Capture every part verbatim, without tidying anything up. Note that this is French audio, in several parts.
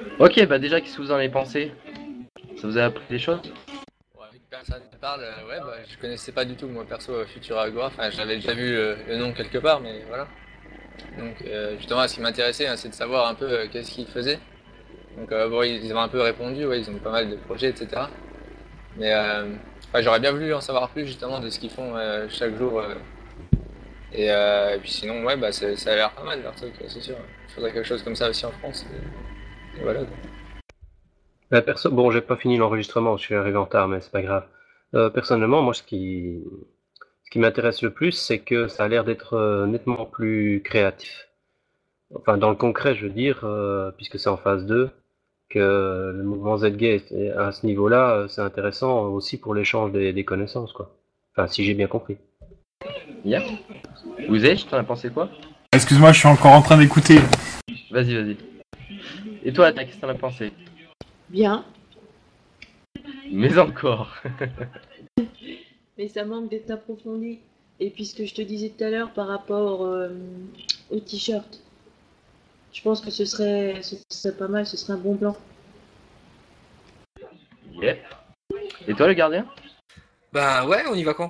Ok, bah déjà, qu'est-ce que vous en avez pensé? Ça vous a appris des choses? Ouais, vu que personne ne parle, euh, ouais, bah, je connaissais pas du tout, moi perso, euh, Futuragora. Enfin, j'avais déjà vu euh, le nom quelque part, mais voilà. Donc, euh, justement, ce qui m'intéressait, hein, c'est de savoir un peu euh, qu'est-ce qu'ils faisaient. Donc, euh, bon, ils, ils ont un peu répondu, ouais, ils ont pas mal de projets, et cetera. Mais euh, enfin, j'aurais bien voulu en savoir plus, justement, de ce qu'ils font euh, chaque jour. euh. Et, euh, et puis sinon, ouais, bah, ça, ça a l'air pas mal leur truc, c'est sûr. Il faudrait quelque chose comme ça aussi en France. Et, et voilà, quoi. Euh, perso- bon, j'ai pas fini l'enregistrement, je suis arrivé en retard, mais c'est pas grave. Euh, personnellement, moi, ce qui, ce qui m'intéresse le plus, c'est que ça a l'air d'être euh, nettement plus créatif. Enfin, dans le concret, je veux dire, euh, puisque c'est en phase deux, que le mouvement Z-Gate, est- à ce niveau-là, euh, c'est intéressant aussi pour l'échange des, des connaissances, quoi. Enfin, si j'ai bien compris. Yeah. Vous êtes, t'en as pensé quoi? Excuse-moi, je suis encore en train d'écouter. Vas-y, vas-y. Et toi, Atta, qu'est-ce que t'en as pensé? Bien, Mais encore. mais ça manque d'être approfondi. Et puis ce que je te disais tout à l'heure par rapport euh, au t-shirt, je pense que ce serait, ce serait pas mal, ce serait un bon plan. Yep. Et toi, le gardien? Bah ouais, on y va quand?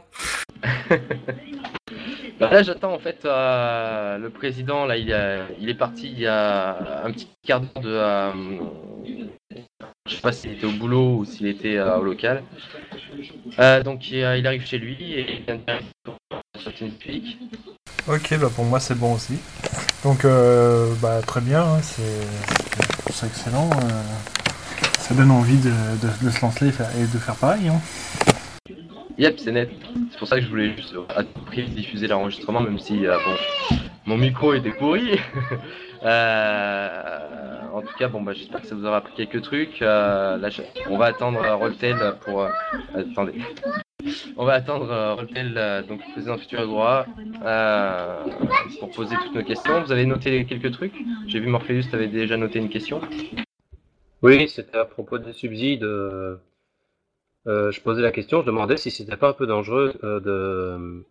Bah là, j'attends en fait euh, le président. Là, il, a, il est parti il y a un petit quart d'heure de. Euh, je sais pas s'il était au boulot ou s'il était euh, au local. Euh, donc, il, il arrive chez lui et il vient de faire une pique. Ok, bah pour moi c'est bon aussi. Donc euh, bah très bien, hein, c'est c'est excellent. euh, ça donne envie de, de- de se lancer et, faire- et de faire pareil. Hein. Yep, c'est net. C'est pour ça que je voulais juste à tout prix diffuser l'enregistrement, même si euh, bon, mon micro était pourri. euh, en tout cas, bon, bah, j'espère que ça vous aura appris quelques trucs. Euh, là, je- on va attendre euh, Roltel pour. Euh, attendez. On va attendre euh, Roltel, euh, donc le président Futur Agora, euh, pour poser toutes nos questions. Vous avez noté quelques trucs? J'ai vu Morpheus, tu avais déjà noté une question. Oui, c'était à propos des subsides. Euh, euh, je posais la question, je demandais si c'était pas un peu dangereux euh, de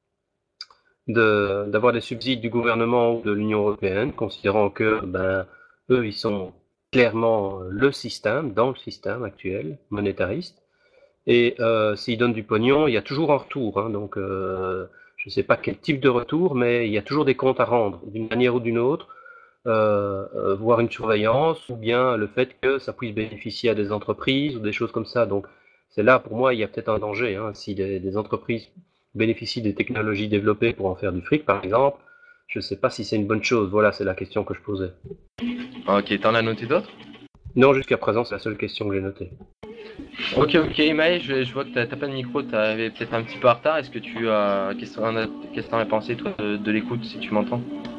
de d'avoir des subsides du gouvernement ou de l'Union européenne, considérant que ben eux ils sont clairement le système, dans le système actuel monétariste, et euh, s'ils donnent du pognon, il y a toujours un retour, hein, donc euh, je ne sais pas quel type de retour, mais il y a toujours des comptes à rendre, d'une manière ou d'une autre, euh, euh, voire une surveillance, ou bien le fait que ça puisse bénéficier à des entreprises ou des choses comme ça. Donc c'est là, pour moi, il y a peut-être un danger. Hein, si des, des entreprises bénéficient des technologies développées pour en faire du fric, par exemple, je ne sais pas si c'est une bonne chose. Voilà, c'est la question que je posais. Ok, t'en as noté d'autres? Non, jusqu'à présent, c'est la seule question que j'ai notée. Ok, ok, Maë, je, je vois que t'as t'as pas de micro, t'avais peut-être un petit peu en retard. Est-ce que tu as. Qu'est-ce que t'en as, qu'est-ce que t'en as pensé, toi, de, de l'écoute, si tu m'entends?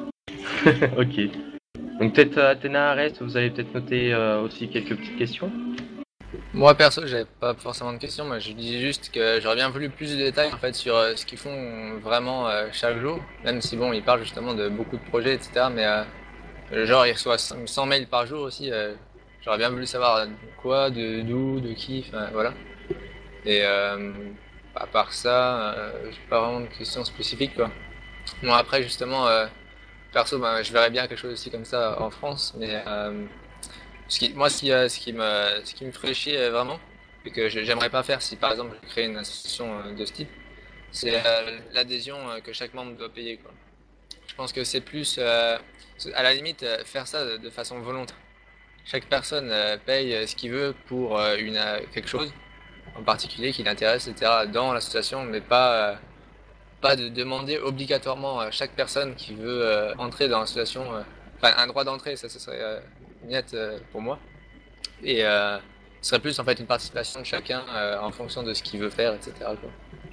Ok. Donc, peut-être Athéna, Arès, vous avez peut-être noté euh, aussi quelques petites questions? Moi perso, j'avais pas forcément de questions, moi je disais juste que j'aurais bien voulu plus de détails en fait sur euh, ce qu'ils font vraiment euh, chaque jour, même si bon, ils parlent justement de beaucoup de projets, et cetera. Mais euh, genre ils reçoivent cent mails par jour aussi, euh, j'aurais bien voulu savoir quoi, de d'où, de qui, enfin voilà. Et euh, à part ça, euh, j'ai pas vraiment de questions spécifiques quoi. Bon après justement, euh, perso, ben, je verrais bien quelque chose aussi comme ça en France, mais euh, ce qui, moi, ce qui, euh, ce qui me, ce qui me ferait chier euh, vraiment, et que je- j'aimerais pas faire si par exemple je crée une association euh, de ce type, c'est euh, l'adhésion euh, que chaque membre doit payer, quoi. Je pense que c'est plus, euh, à la limite, euh, faire ça de, de façon volontaire. Chaque personne euh, paye euh, ce qu'il veut pour euh, une, euh, quelque chose en particulier qui l'intéresse, et cetera, dans l'association, mais pas, euh, pas de demander obligatoirement à chaque personne qui veut euh, entrer dans l'association, euh, enfin un droit d'entrée, ça ce serait euh, net euh, pour moi. Et euh, ce serait plus en fait une participation de chacun euh, en fonction de ce qu'il veut faire, et cetera quoi.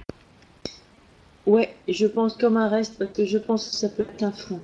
Ouais, je pense comme un reste parce que je pense que ça peut être un frein.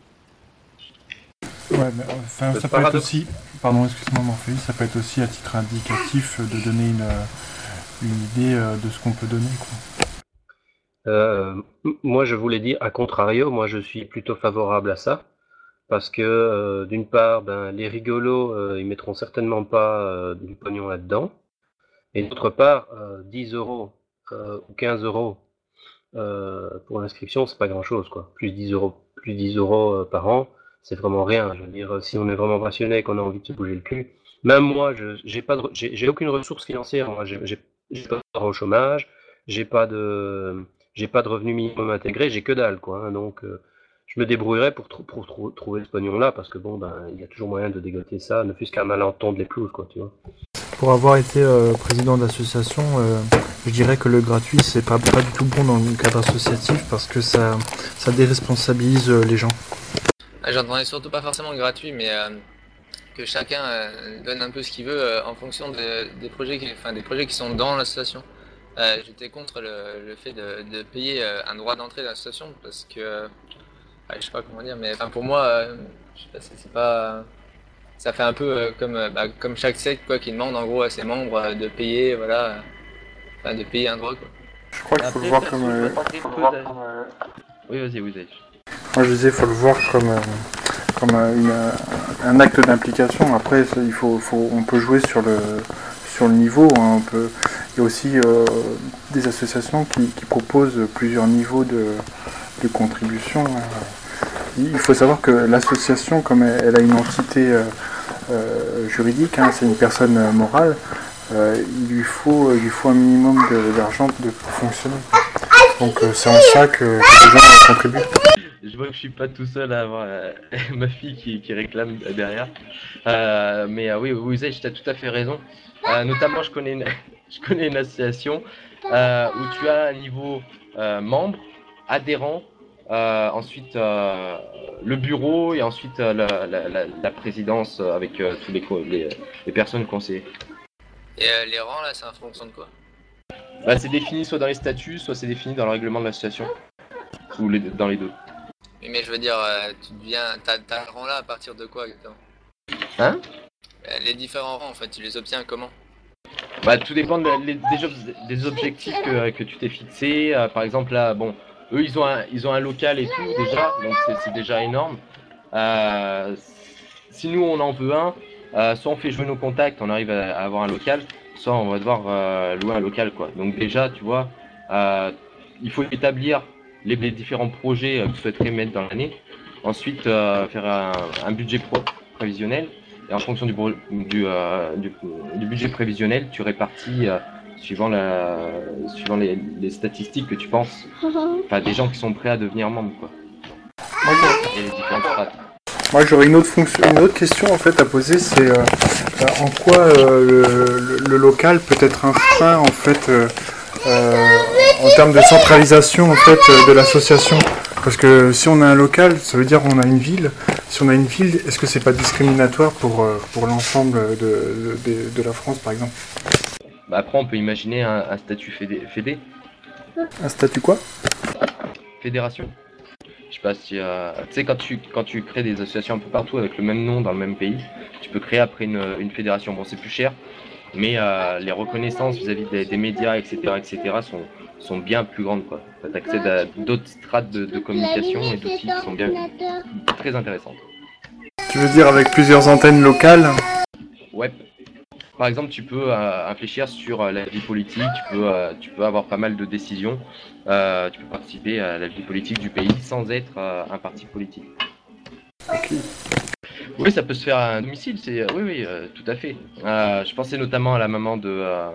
Ouais, mais enfin, Le ça peut être paradoxe. aussi, pardon, excuse-moi Morpheus, ça peut être aussi à titre indicatif de donner une, euh, une idée euh, de ce qu'on peut donner, quoi. Euh, moi, je voulais dire, à contrario, moi, je suis plutôt favorable à ça. Parce que euh, d'une part, ben, les rigolos, euh, ils mettront certainement pas euh, du pognon là-dedans. Et d'autre part, euh, dix euros euh, ou quinze euros euh, pour l'inscription, c'est pas grand-chose, quoi. Plus dix euros, plus dix euros euh, par an, c'est vraiment rien. Je veux dire, si on est vraiment passionné, qu'on a envie de se bouger le cul, même moi, je j'ai pas de, j'ai, j'ai aucune ressource financière. Moi, j'ai, j'ai, j'ai pas de droit au chômage, j'ai pas de, j'ai pas de revenu minimum intégré, j'ai que dalle, quoi. Hein. donc, euh, je me débrouillerai pour, pour, pour trou- trouver ce pognon-là, parce que bon, ben, il y a toujours moyen de dégoter ça, ne fût-ce qu'un malentendu les pelouses, quoi, tu vois. Pour avoir été euh, président d'association, euh, je dirais que le gratuit, c'est pas, pas du tout bon dans le cadre associatif parce que ça, ça déresponsabilise euh, les gens. Ah, J'entendais surtout pas forcément gratuit, mais euh, que chacun euh, donne un peu ce qu'il veut euh, en fonction de- des projets qui, enfin, des projets qui sont dans l'association. Euh, j'étais contre le, le fait de, de payer euh, un droit d'entrée dans l'association parce que, euh, ouais, je sais pas comment dire, mais enfin, pour moi, euh, je sais pas, c'est c'est pas, ça fait un peu euh, comme, euh, bah, comme chaque secte quoi, qui demande en gros à ses membres euh, de payer, voilà, euh, enfin, de payer un droit quoi. Je crois qu'il faut le Après, voir perso, comme... je euh, vois très peu d'a- Oui, vas-y, vous avez. Moi je disais, il faut le voir comme, euh, comme euh, une, euh, un acte d'implication. Après, ça, il faut, faut, on peut jouer sur le, sur le niveau. Hein, on peut, il y a aussi euh, des associations qui, qui proposent plusieurs niveaux de, de contribution. Hein. Il faut savoir que l'association, comme elle, elle a une entité euh, euh, juridique, hein, c'est une personne euh, morale, euh, il, lui faut, il lui faut un minimum de- d'argent de, pour fonctionner. Donc euh, c'est en ça que, que les gens euh, contribuent. Je vois que je suis pas tout seul à avoir euh, ma fille qui, qui réclame derrière. Euh, mais euh, oui, oui, Zay, tu as tout à fait raison. Euh, notamment, je connais une, je connais une association euh, où tu as un niveau euh, membre, adhérent, euh, ensuite euh, le bureau et ensuite euh, la, la, la, la présidence avec euh, tous les, co- les, les personnes conseillées. Et euh, les rangs là, c'est en fonction de quoi? Bah, c'est défini soit dans les statuts, soit c'est défini dans le règlement de l'association, ou les, dans les deux. Oui, mais je veux dire, euh, tu deviens, t'as, t'as un rang là à partir de quoi exactement? Hein? Euh, Les différents rangs en fait, tu les obtiens comment? Bah, tout dépend de- les- des, ob- des objectifs que, que tu t'es fixé. Euh, par exemple, là, bon, eux, ils ont un, ils ont un local et tout déjà, donc c'est c'est déjà énorme. Euh, si nous, on en veut un, euh, soit on fait jouer nos contacts, on arrive à, à avoir un local, soit on va devoir euh, louer un local, quoi. Donc déjà, tu vois, euh, il faut établir les, les différents projets euh, que tu souhaiterais mettre dans l'année. Ensuite, euh, faire un, un budget pro- prévisionnel. Et en fonction du, bro- du, euh, du, du budget prévisionnel, tu répartis euh, suivant, la, suivant les, les statistiques que tu penses. Enfin, des gens qui sont prêts à devenir membres, quoi. Et les différentes strates. Moi j'aurais une autre fonction, une autre question en fait à poser, c'est euh, euh, en quoi euh, le, le- le local peut être un frein en fait euh, euh, en termes de centralisation en fait euh, de l'association. Parce que si on a un local, ça veut dire qu'on a une ville. Si on a une ville, est-ce que c'est pas discriminatoire pour, euh, pour l'ensemble de, de, de la France par exemple? Bah, après, on peut imaginer un, un statut fédé, fédé, Un statut quoi? fédération. Je sais pas si. euh, Tu sais, quand tu, quand tu crées des associations un peu partout avec le même nom dans le même pays, tu peux créer après une, une fédération. Bon, c'est plus cher, mais euh, les reconnaissances vis-à-vis des, des médias, et cetera, et cetera, sont, sont bien plus grandes, quoi. Tu accèdes à d'autres strates de, de communication et d'outils qui sont bien très intéressantes. Tu veux dire avec plusieurs antennes locales? Ouais. Par exemple, tu peux euh, réfléchir sur euh, la vie politique, tu peux, euh, tu peux avoir pas mal de décisions, euh, tu peux participer à la vie politique du pays sans être euh, un parti politique. Ok. Oui, ça peut se faire à un domicile, c'est oui, oui, euh, tout à fait. Euh, je pensais notamment à la maman de euh,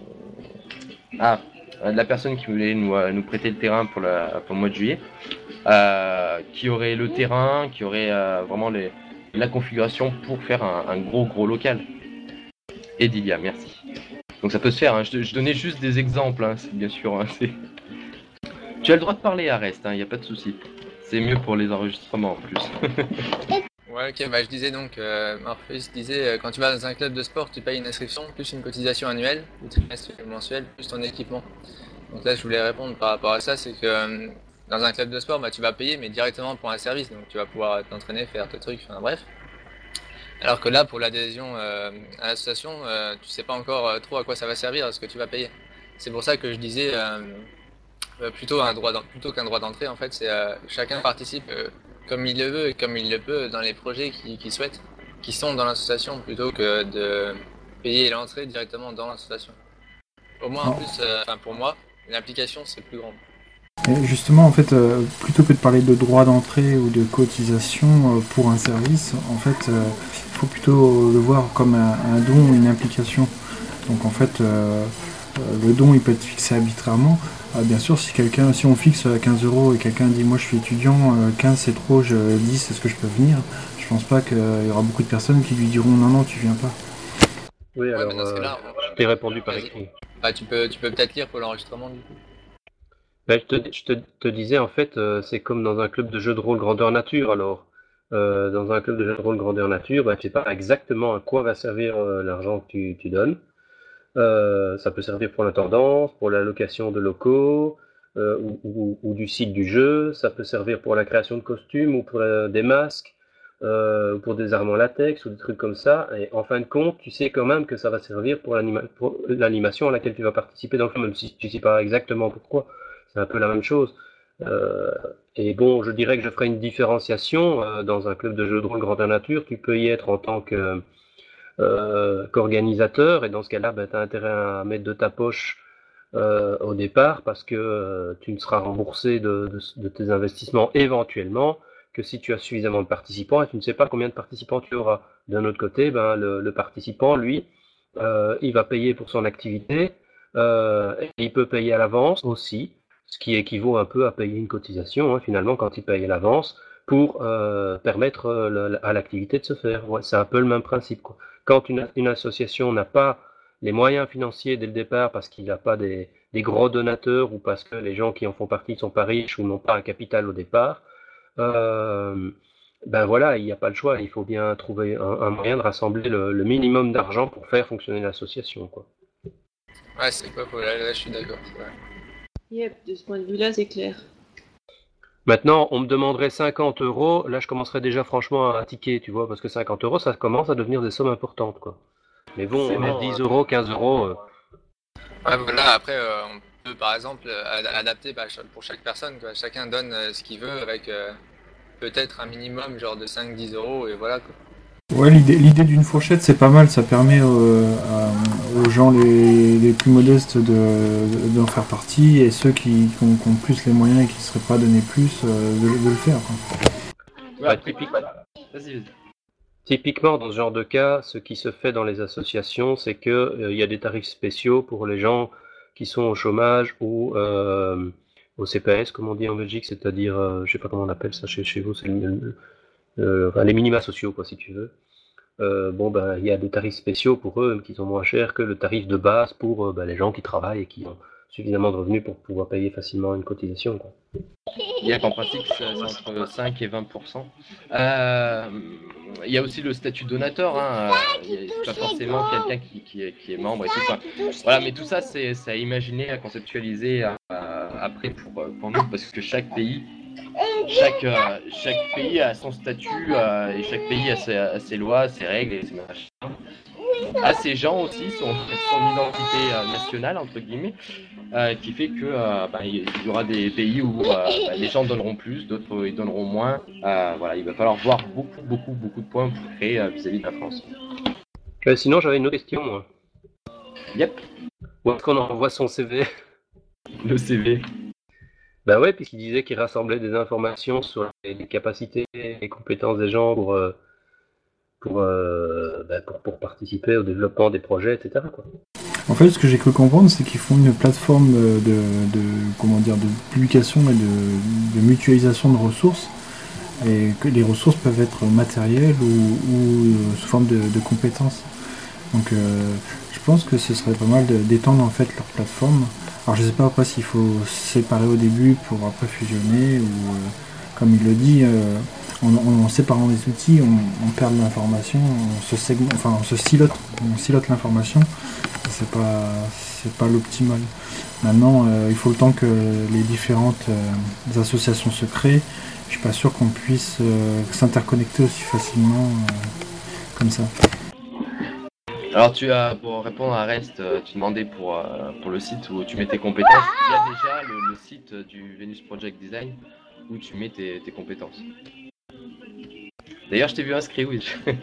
ah, de la personne qui voulait nous, euh, nous prêter le terrain pour, la, pour le mois de juillet, euh, qui aurait le terrain, qui aurait euh, vraiment les, la configuration pour faire un, un gros gros local. Edilia, merci. Donc ça peut se faire, hein. je, je donnais juste des exemples, hein, c'est bien sûr. Hein, c'est... Tu as le droit de parler à Reste, il n'y a pas de souci. C'est mieux pour les enregistrements en plus. Ouais, ok, bah je disais donc, euh, Morpheus disait, euh, quand tu vas dans un club de sport, tu payes une inscription, plus une cotisation annuelle, ou trimestrielle ou mensuelle, plus ton équipement. Donc là, je voulais répondre par rapport à ça, c'est que euh, dans un club de sport, bah, tu vas payer, mais directement pour un service, donc tu vas pouvoir t'entraîner, faire tes trucs, enfin bref. Alors que là, pour l'adhésion euh, à l'association, euh, tu sais pas encore euh, trop à quoi ça va servir, ce que tu vas payer. C'est pour ça que je disais euh, euh, plutôt un droit d'en- plutôt qu'un droit d'entrée, en fait, c'est euh, chacun participe euh, comme il le veut et comme il le peut dans les projets qu'il qu'il souhaite, qui sont dans l'association, plutôt que de payer l'entrée directement dans l'association. Au moins, en plus, euh, enfin pour moi, l'implication c'est plus grande. Et justement, en fait, euh, plutôt que de parler de droit d'entrée ou de cotisation euh, pour un service, en fait, euh, il faut plutôt le voir comme un, un don, une implication. Donc en fait, euh, euh, le don, il peut être fixé arbitrairement. Ah, bien sûr, si quelqu'un, si on fixe à quinze euros et quelqu'un dit moi je suis étudiant, euh, quinze c'est trop, je, dix est-ce que je peux venir? Je pense pas qu'il y aura beaucoup de personnes qui lui diront non non tu viens pas. Oui, Ouais, alors, mais dans ce euh, cas-là, je t'ai répondu par vas-y. écrit. Bah, tu peux, tu peux peut-être lire pour l'enregistrement du coup. Ben, je te, je te, te disais, en fait, euh, c'est comme dans un club de jeux de rôle grandeur nature, alors. Euh, dans un club de jeux de rôle grandeur nature, ben, tu sais pas exactement à quoi va servir euh, l'argent que tu, tu donnes. Euh, ça peut servir pour l'intendance, pour la location de locaux, euh, ou, ou- ou du site du jeu, ça peut servir pour la création de costumes, ou pour la- des masques, euh, ou pour des armes en latex, ou des trucs comme ça, et en fin de compte, tu sais quand même que ça va servir pour l'anima- pour l'animation à laquelle tu vas participer dans le film, même si tu sais pas exactement pourquoi. C'est un peu la même chose. Euh, et bon, je dirais que je ferai une différenciation. Euh, dans un club de jeux de rôle grandeur nature, tu peux y être en tant que euh, qu'organisateur, et dans ce cas-là, ben, tu as intérêt à mettre de ta poche euh, au départ, parce que euh, tu ne seras remboursé de, de, de tes investissements éventuellement que si tu as suffisamment de participants, et tu ne sais pas combien de participants tu auras. D'un autre côté, ben, le, le participant, lui, euh, il va payer pour son activité, euh, et il peut payer à l'avance aussi, ce qui équivaut un peu à payer une cotisation, hein, finalement, quand il paye à l'avance, pour euh, permettre euh, le, à l'activité de se faire. Ouais, c'est un peu le même principe, quoi. Quand une, une association n'a pas les moyens financiers dès le départ parce qu'il n'a pas des, des gros donateurs, ou parce que les gens qui en font partie ne sont pas riches ou n'ont pas un capital au départ, euh, ben voilà, il n'y a pas le choix. Il faut bien trouver un, un moyen de rassembler le, le minimum d'argent pour faire fonctionner l'association, quoi. Ouais, c'est pas faux, là, là, je suis d'accord. Ouais. Yep, de ce point de vue-là, c'est clair. Maintenant, on me demanderait cinquante euros, là je commencerais déjà franchement à tiquer, tu vois, parce que cinquante euros, ça commence à devenir des sommes importantes, quoi. Mais bon, C'est euh, bon, dix euros, quinze euros, euh, Ouais, voilà, après, euh, on peut par exemple euh, ad- adapter bah, cha- pour chaque personne, quoi. Chacun donne euh, ce qu'il veut avec euh, peut-être un minimum genre de cinq dix euros et voilà quoi. Ouais, l'idée, l'idée d'une fourchette, c'est pas mal. Ça permet euh, à- aux gens les, les plus modestes de, de- d'en faire partie, et ceux qui, qui ont, qui ont plus les moyens et qui ne seraient pas donnés plus, euh, de, de le faire, quoi. Ouais, après, typique. Vas-y, vas-y. Typiquement, dans ce genre de cas, ce qui se fait dans les associations, c'est que euh, il y a des tarifs spéciaux pour les gens qui sont au chômage ou euh, au C P S, comme on dit en Belgique, c'est-à-dire, euh, je sais pas comment on appelle ça chez, chez vous, c'est le- euh, enfin, les minima sociaux, quoi, si tu veux. Euh, bon, ben, il y a des tarifs spéciaux pour eux qui sont moins chers que le tarif de base pour euh, ben, les gens qui travaillent et qui ont suffisamment de revenus pour pouvoir payer facilement une cotisation, quoi. Il y a qu'en pratique, c'est c'est entre cinq et vingt pour cent. Euh, il y a aussi le statut donateur. Hein. Il n'y a pas forcément quelqu'un qui, qui, est, qui est membre et tout ça. Voilà, mais tout ça, c'est c'est à imaginer, à conceptualiser à- à- après pour, pour nous, parce que chaque pays, chaque, euh, chaque pays a son statut euh, et chaque pays a ses, a ses lois, ses règles et ses machins. À ces gens aussi, son, son identité euh, nationale, entre guillemets, euh, qui fait que euh, bah, il y aura des pays où euh, bah, les gens donneront plus, d'autres ils donneront moins. Euh, voilà, il va falloir voir beaucoup, beaucoup, beaucoup de points pour créer euh, vis-à-vis de la France. Euh, sinon, j'avais une autre question, moi. Yep, Où est-ce qu'on envoie son C V? le C V. Ben ouais, puisqu'il disait qu'il rassemblait des informations sur les, les capacités et les compétences des gens pour, euh, pour, euh, ben, pour, pour participer au développement des projets, et cetera, quoi. En fait, ce que j'ai cru comprendre, c'est qu'ils font une plateforme de, de, comment dire, de publication et de, de mutualisation de ressources, et que les ressources peuvent être matérielles ou, ou euh, sous forme de, de compétences. Donc, euh, je pense que ce serait pas mal de- d'étendre en fait leur plateforme. Alors, je sais pas après s'il faut séparer au début pour après fusionner, ou euh, comme il le dit, euh, en, en- en séparant les outils, on, on perd de l'information, on se segmente, enfin on se silote, on silote l'information. C'est pas, c'est pas l'optimal. Maintenant, euh, il faut le temps que les différentes euh, associations se créent. Je suis pas sûr qu'on puisse euh, s'interconnecter aussi facilement euh, comme ça. Alors tu as, pour répondre à Rest, euh, tu demandais pour, euh, pour le site où tu mets tes compétences. Il y a déjà le, le site du Venus Project Design où tu mets tes, tes compétences. D'ailleurs, je t'ai vu inscrit, oui.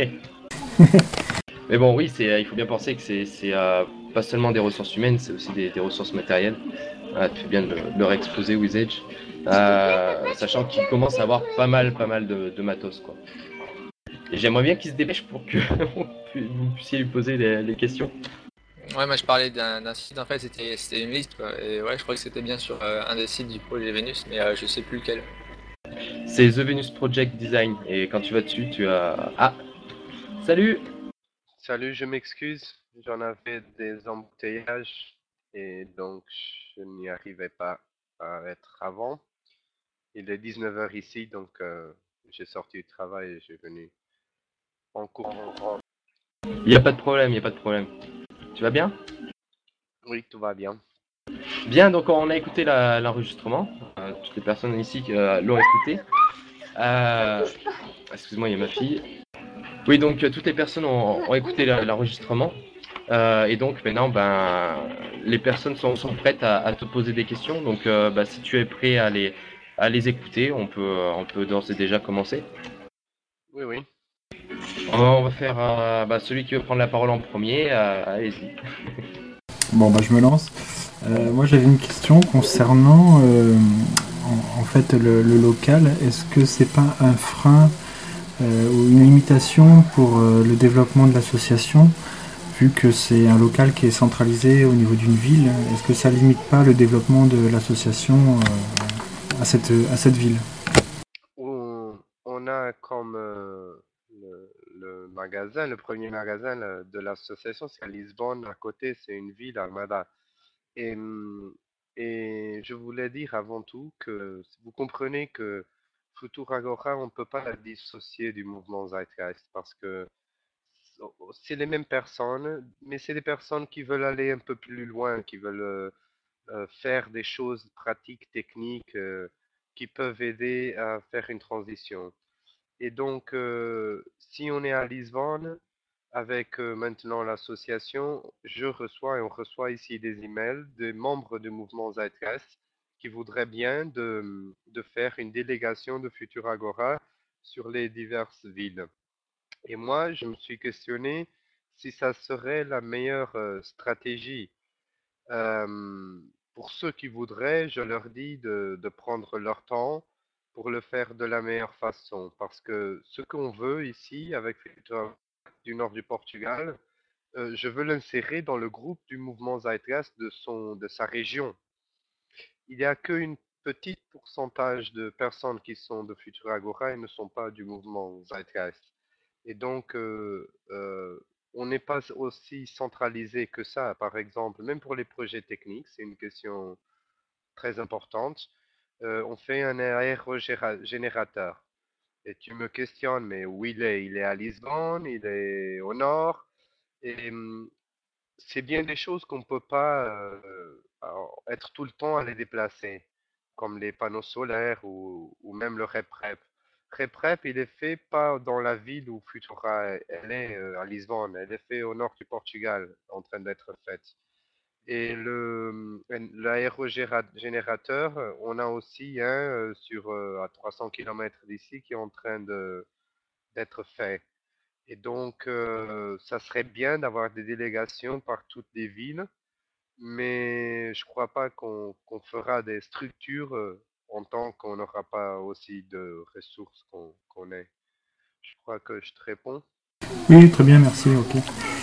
Mais bon, oui, c'est, il faut bien penser que c'est, c'est euh, pas seulement des ressources humaines, c'est aussi des, des ressources matérielles. Ah, tu fais bien de, de leur exposer Wizedge, euh, sachant qu'ils commencent à avoir pas mal, pas mal de, de matos, quoi. Et j'aimerais bien qu'il se dépêche pour que vous puissiez lui poser les, les questions. Ouais, moi je parlais d'un d'un site, en fait, c'était c'était une liste, quoi. Et ouais, je crois que c'était bien sur euh, un des sites du projet Vénus, mais euh, je sais plus lequel. C'est The Venus Project Design, et quand tu vas dessus, tu as... Ah, salut! Salut, je m'excuse, j'en avais des embouteillages et donc je n'y arrivais pas à être avant. Il est dix-neuf heures ici, donc euh, j'ai sorti du travail et j'ai venu en courant. Il n'y a pas de problème, il n'y a pas de problème. Tu vas bien? Oui, tout va bien. Bien, donc on a écouté la- l'enregistrement. Euh, toutes les personnes ici euh, l'ont écouté. Euh, Excuse-moi, il y a ma fille. Oui, donc euh, toutes les personnes ont, ont écouté la- l'enregistrement. Euh, et donc maintenant, ben, les personnes sont, sont prêtes à, à te poser des questions. Donc euh, bah, si tu es prêt à les, à les écouter, on peut, on peut d'ores et déjà commencer. Oui, oui. On va, on va faire euh, bah, celui qui veut prendre la parole en premier. Euh, allez-y. Bon, bah, je me lance. Euh, moi, j'avais une question concernant euh, en, en fait le, le local. Est-ce que c'est pas un frein euh, ou une limitation pour euh, le développement de l'association, vu que c'est un local qui est centralisé au niveau d'une ville? Est-ce que ça limite pas le développement de l'association euh, à cette, à cette ville? On, on a comme euh, le, le magasin, le premier magasin le- de l'association, c'est à Lisbonne. À côté, c'est une ville, Almada. Et, hum, et je voulais dire avant tout que vous comprenez que Futuragora, on ne peut pas la dissocier du mouvement Zeitgeist parce que c'est les mêmes personnes, mais c'est des personnes qui veulent aller un peu plus loin, qui veulent euh, euh, faire des choses pratiques, techniques, euh, qui peuvent aider à faire une transition. Et donc, euh, si on est à Lisbonne, avec euh, maintenant l'association, je reçois et on reçoit ici des emails des membres du mouvement Zeitgeist qui voudraient bien de, de faire une délégation de Futuragora sur les diverses villes. Et moi, je me suis questionné si ça serait la meilleure euh, stratégie. Euh, pour ceux qui voudraient, je leur dis de, de prendre leur temps pour le faire de la meilleure façon. Parce que ce qu'on veut ici, avec Futuragora du nord du Portugal, euh, je veux l'insérer dans le groupe du mouvement Zeitgeist de, son, de sa région. Il n'y a qu'une petite pourcentage de personnes qui sont de Futuragora et ne sont pas du mouvement Zeitgeist. Et donc, euh, euh, on n'est pas aussi centralisé que ça. Par exemple, même pour les projets techniques, c'est une question très importante. Euh, on fait un aérogénérateur. Et tu me questionnes, mais où il est? Il est à Lisbonne, il est au nord. Et hum, c'est bien des choses qu'on ne peut pas euh, alors, être tout le temps à les déplacer, comme les panneaux solaires ou, ou même le RepRep. RepRep, il est fait pas dans la ville où Futura elle est, euh, à Lisbonne, elle est fait au nord du Portugal, en train d'être faite. Et le l'aérogénérateur, on a aussi un euh, sur euh, à trois cents kilomètres d'ici qui est en train de d'être fait. Et donc, euh, ça serait bien d'avoir des délégations par toutes les villes, mais je crois pas qu'on qu'on fera des structures euh, en tant qu'on n'aura pas aussi de ressources qu'on qu'on ait. Je crois que je te réponds. Oui, très bien, merci, ok.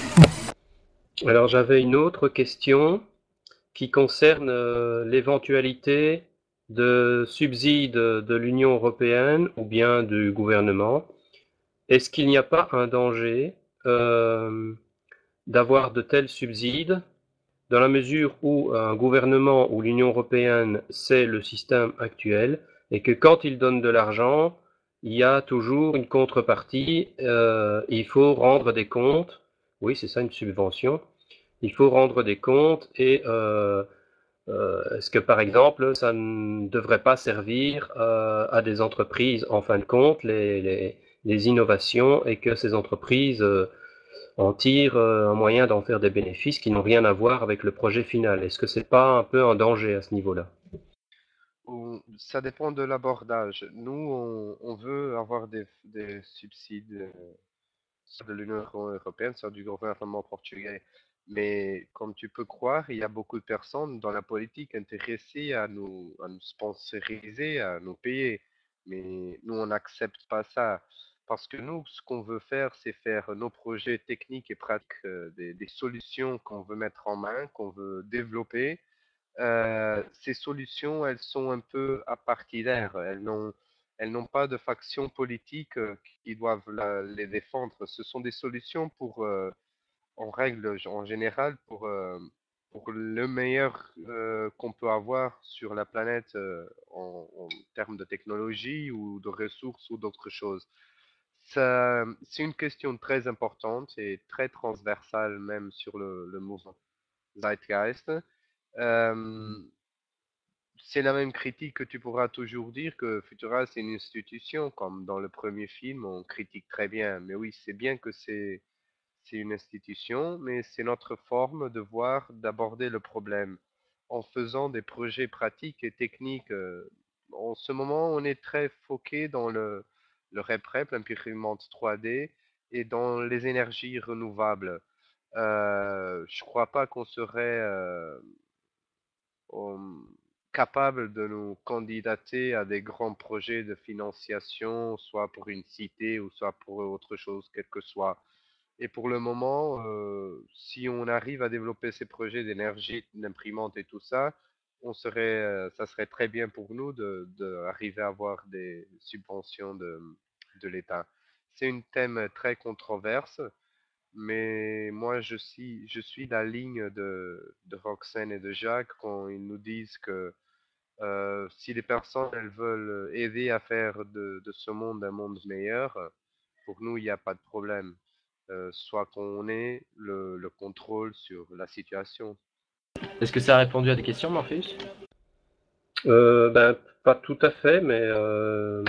Alors j'avais une autre question qui concerne euh, l'éventualité de subsides de l'Union européenne ou bien du gouvernement. Est-ce qu'il n'y a pas un danger euh, d'avoir de tels subsides dans la mesure où un gouvernement ou l'Union européenne c'est le système actuel et que quand il donne de l'argent, il y a toujours une contrepartie, euh, il faut rendre des comptes. Oui, c'est ça une subvention. Il faut rendre des comptes et euh, euh, est-ce que par exemple ça ne devrait pas servir euh, à des entreprises en fin de compte, les, les, les innovations et que ces entreprises euh, en tirent euh, un moyen d'en faire des bénéfices qui n'ont rien à voir avec le projet final. Est-ce que c'est pas un peu un danger à ce niveau-là? Ou- Ça dépend de l'abordage. Nous, on, on veut avoir des, des subsides, euh, soit de l'Union européenne, soit du gouvernement portugais. Mais comme tu peux croire, il y a beaucoup de personnes dans la politique intéressées à nous, à nous sponsoriser, à nous payer. Mais nous, on n'accepte pas ça. Parce que nous, ce qu'on veut faire, c'est faire nos projets techniques et pratiques, euh, des, des solutions qu'on veut mettre en main, qu'on veut développer. Euh, ces solutions, elles sont un peu apartidaires. Elles n'ont, elles n'ont pas de faction politique euh, qui doivent la- les défendre. Ce sont des solutions pour, euh, en règle, en général, pour, euh, pour le meilleur euh, qu'on peut avoir sur la planète euh, en, en termes de technologie ou de ressources ou d'autres choses. Ça, c'est une question très importante et très transversale même sur le, le mouvement Zeitgeist. Euh, c'est la même critique que tu pourras toujours dire que Futura c'est une institution, comme dans le premier film, on critique très bien. Mais oui, c'est bien que c'est c'est une institution, mais c'est notre forme de voir, d'aborder le problème en faisant des projets pratiques et techniques. euh, En ce moment, on est très foqué dans le, le RepRep, l'imprimante trois D, et dans les énergies renouvelables. Euh, je crois pas qu'on serait euh, on- capable de nous candidater à des grands projets de financiation, soit pour une cité ou soit pour autre chose, quel que soit. Et pour le moment, euh, si on arrive à développer ces projets d'énergie, d'imprimante et tout ça, on serait, euh, ça serait très bien pour nous de, de arriver à avoir des subventions de, de l'État. C'est une thème très controverse, mais moi je suis, je suis la ligne de, de Roxane et de Jacques quand ils nous disent que euh, si les personnes elles veulent aider à faire de, de ce monde un monde meilleur, pour nous il n'y a pas de problème. Euh, soit qu'on ait le, le contrôle sur la situation. Est-ce que ça a répondu à des questions, Morpheus? Euh, ben, pas tout à fait, mais euh...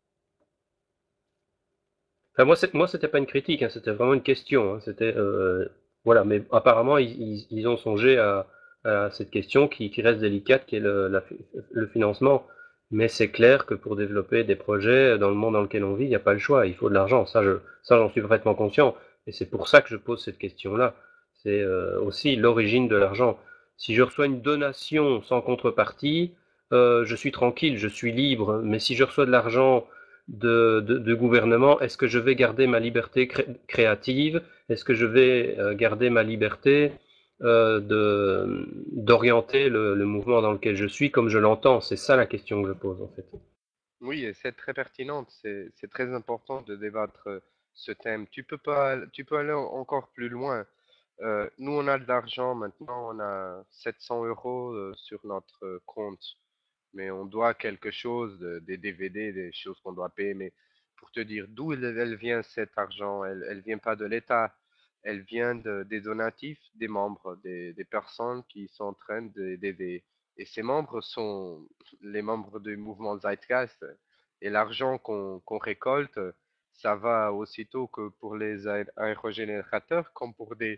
enfin, moi, c'est, moi, c'était pas une critique, hein, c'était vraiment une question. Hein, c'était euh, voilà, mais apparemment, ils, ils, ils ont songé à, à cette question qui, qui reste délicate, qui est le, la, le financement. Mais c'est clair que pour développer des projets dans le monde dans lequel on vit, il n'y a pas le choix. Il faut de l'argent. Ça, je, ça, j'en suis parfaitement conscient. Et c'est pour ça que je pose cette question-là. C'est euh, aussi l'origine de l'argent. Si je reçois une donation sans contrepartie, euh, je suis tranquille, je suis libre. Mais si je reçois de l'argent de, de, de gouvernement, est-ce que je vais garder ma liberté cré créative? Est-ce que je vais euh, garder ma liberté euh, de d'orienter le, le mouvement dans lequel je suis comme je l'entends? C'est ça la question que je pose en fait. Oui, et c'est très pertinente, c'est c'est très important de débattre euh, ce thème. Tu peux pas, tu peux aller en- encore plus loin. Euh, nous, on a de l'argent maintenant, on a sept cents euros euh, sur notre euh, compte, mais on doit quelque chose, de- des D V D, des choses qu'on doit payer. Mais pour te dire d'où elle, elle vient cet argent, elle, elle vient pas de l'État, elle vient de- des donatifs des membres, des, des personnes qui sont en train de- d'aider. Et ces membres sont les membres du mouvement Zeitgeist. Et l'argent qu'on qu'on récolte, ça va aussitôt que pour les aé- aérogénérateurs comme pour des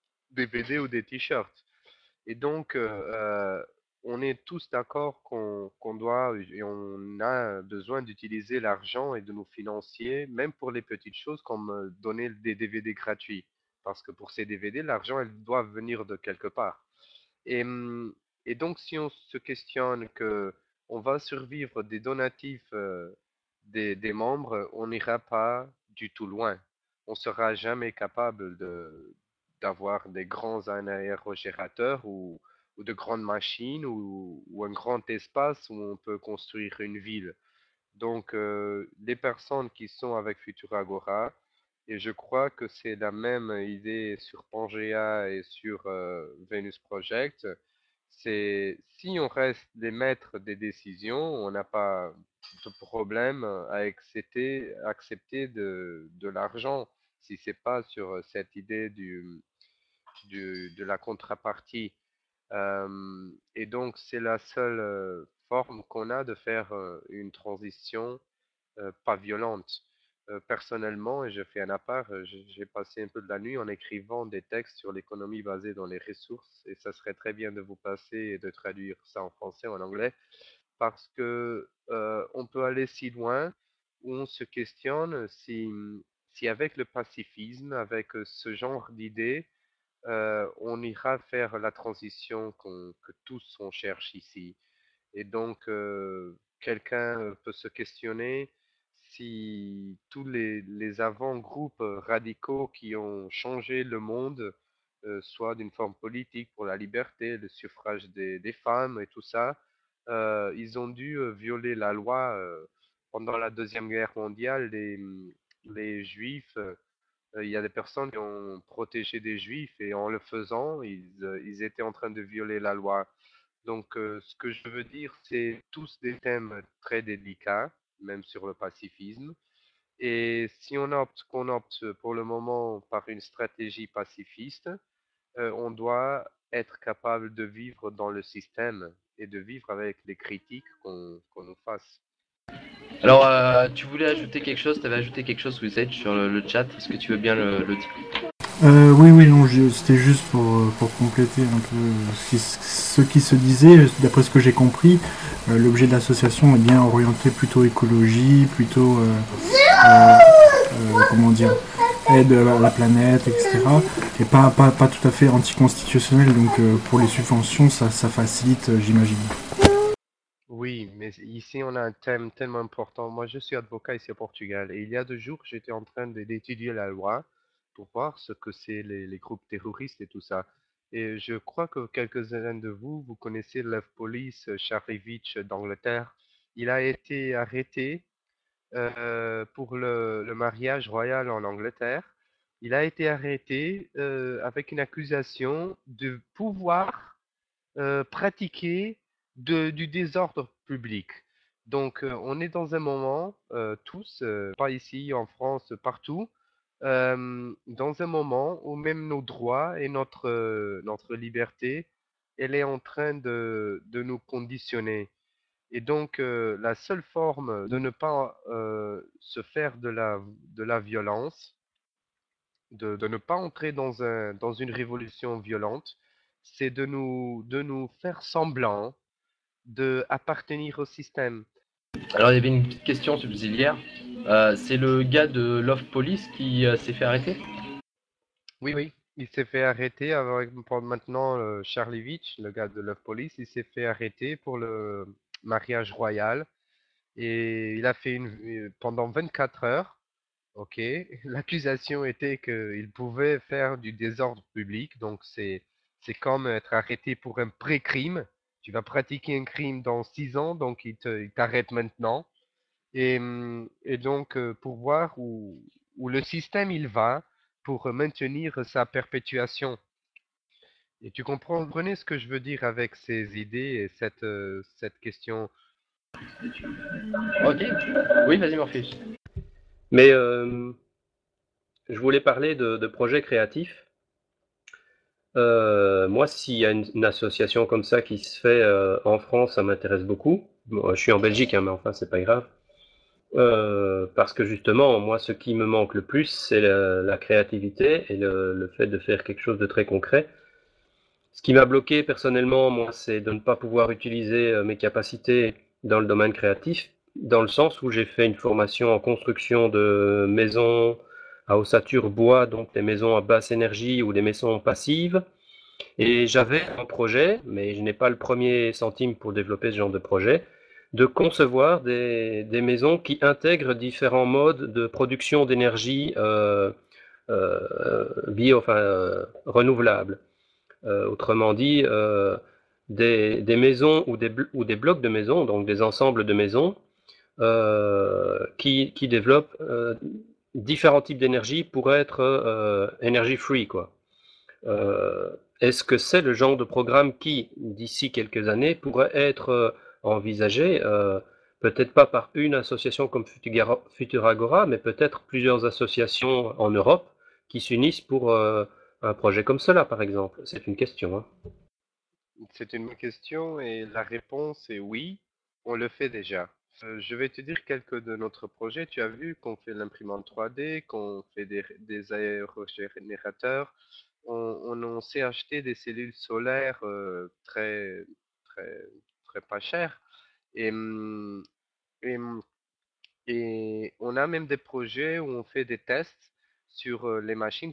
D V D ou des t-shirts. Et donc, euh, euh, on est tous d'accord qu'on qu'on doit et on a besoin d'utiliser l'argent et de nous financer, même pour les petites choses comme euh, donner des D V D gratuits. Parce que pour ces D V D, l'argent, elle doit venir de quelque part. Et, hum, et donc, si on se questionne que on va survivre des donatifs euh, des, des membres, on n'ira pas du tout loin. On sera jamais capable de d'avoir des grands aérogénérateurs ou, ou de grandes machines ou, ou un grand espace où on peut construire une ville. Donc, euh, les personnes qui sont avec Futuragora, et je crois que c'est la même idée sur Pangea et sur euh, Venus Project, c'est si on reste les maîtres des décisions, on n'a pas de problème à accepter, accepter de, de l'argent si c'est pas sur cette idée du, du, de la contrepartie. Euh, et donc, c'est la seule euh, forme qu'on a de faire euh, une transition euh, pas violente. Euh, personnellement, et je fais un appart, euh, j'ai j'ai passé un peu de la nuit en écrivant des textes sur l'économie basée dans les ressources, et ça serait très bien de vous passer et de traduire ça en français, en anglais, parce que euh, on peut aller si loin où on se questionne si, si avec le pacifisme, avec euh, ce genre d'idées, euh, on ira faire la transition qu'on- que tous on cherche ici. Et donc, euh, quelqu'un euh, peut se questionner si tous les, les avant-groupes euh, radicaux qui ont changé le monde, euh, soit d'une forme politique pour la liberté, le suffrage des, des femmes et tout ça, euh, ils ont dû euh, violer la loi euh, pendant la Deuxième Guerre mondiale. Les, les Juifs, euh, il y a des personnes qui ont protégé des Juifs et en le faisant, ils, euh, ils étaient en train de violer la loi. Donc, euh, ce que je veux dire, c'est tous des thèmes très délicats, même sur le pacifisme. Et si on opte, qu'on opte pour le moment par une stratégie pacifiste, euh, on doit être capable de vivre dans le système et de vivre avec les critiques qu'on qu'on nous fasse. Alors, euh, tu voulais ajouter quelque chose, tu avais ajouté quelque chose, Wizard, sur le, le chat. Est-ce que tu veux bien le, le dire? Euh, oui, oui, non, je- c'était juste pour, euh, pour compléter un peu ce qui, ce qui se disait. D'après ce que j'ai compris, euh, l'objet de l'association est bien orienté plutôt écologie, plutôt, euh, euh, euh, comment dire, aide à la planète, et cetera. Et pas, pas, pas tout à fait anticonstitutionnel, donc euh, pour les subventions, ça, ça facilite, euh, j'imagine. Oui, mais ici on a un thème tellement important. Moi, je suis avocat ici au Portugal et il y a deux jours, j'étais en train de- d'étudier la loi pour voir ce que c'est les, les groupes terroristes et tout ça. Et je crois que quelques-uns de vous, vous connaissez Lev Police, Charlevich d'Angleterre. Il a été arrêté euh, pour le, le mariage royal en Angleterre. Il a été arrêté euh, avec une accusation de pouvoir euh, pratiquer de, du désordre public. Donc, euh, on est dans un moment, euh, tous, euh, pas ici, en France, partout, euh, dans un moment où même nos droits et notre, euh, notre liberté, elle est en train de, de nous conditionner. Et donc, euh, la seule forme de ne pas euh, se faire de la, de la violence, de, de ne pas entrer dans un, dans une révolution violente, c'est de nous, de nous faire semblant de appartenir au système. Alors, il y avait une petite question subsidiaire. Euh, c'est le gars de Love Police qui euh, s'est fait arrêter? Oui, oui, il s'est fait arrêter avec pour maintenant euh, Charlevich, le gars de Love Police, il s'est fait arrêter pour le mariage royal et il a fait une euh, pendant vingt-quatre heures. Ok, l'accusation était qu'il pouvait faire du désordre public, donc c'est c'est comme être arrêté pour un pré-crime. Tu vas pratiquer un crime dans six ans, donc il te, il t'arrête maintenant. Et, hum, et donc euh, pour voir où, où le système il va pour maintenir sa perpétuation. Et tu comprenez ce que je veux dire avec ces idées et cette, euh, cette question. Ok. Oui, vas-y, Morpheus. Mais euh, je voulais parler de, de projets créatifs. Euh, moi, s'il y a une, une association comme ça qui se fait euh, en France, ça m'intéresse beaucoup. Bon, je suis en Belgique, hein, mais enfin, c'est pas grave. Euh, parce que justement, moi, ce qui me manque le plus, c'est la, la créativité et le, le fait de faire quelque chose de très concret. Ce qui m'a bloqué personnellement, moi, c'est de ne pas pouvoir utiliser euh, mes capacités dans le domaine créatif, dans le sens où j'ai fait une formation en construction de maisons à ossature bois, donc des maisons à basse énergie ou des maisons passives. Et j'avais un projet, mais je n'ai pas le premier centime pour développer ce genre de projet, de concevoir des, des maisons qui intègrent différents modes de production d'énergie euh, euh, bio, enfin euh, renouvelable. Euh, autrement dit, euh, des, des maisons ou des, ou des blocs de maisons, donc des ensembles de maisons, euh, qui, qui développent euh, différents types d'énergie pour être euh, energy free, quoi. Euh, Est-ce que c'est le genre de programme qui, d'ici quelques années, pourrait être euh, envisagé, euh, peut-être pas par une association comme Futura- Futuragora, mais peut-être plusieurs associations en Europe qui s'unissent pour euh, un projet comme cela, par exemple? C'est une question, hein. C'est une bonne question et la réponse est oui, on le fait déjà. Euh, je vais te dire quelques de notre projet. Tu as vu qu'on fait l'imprimante trois D, qu'on fait des, des aérogénérateurs. On, on, on s'est acheté des cellules solaires euh, très, très, très pas chères. Et, hum, et, hum, et on a même des projets où on fait des tests sur euh, les machines que,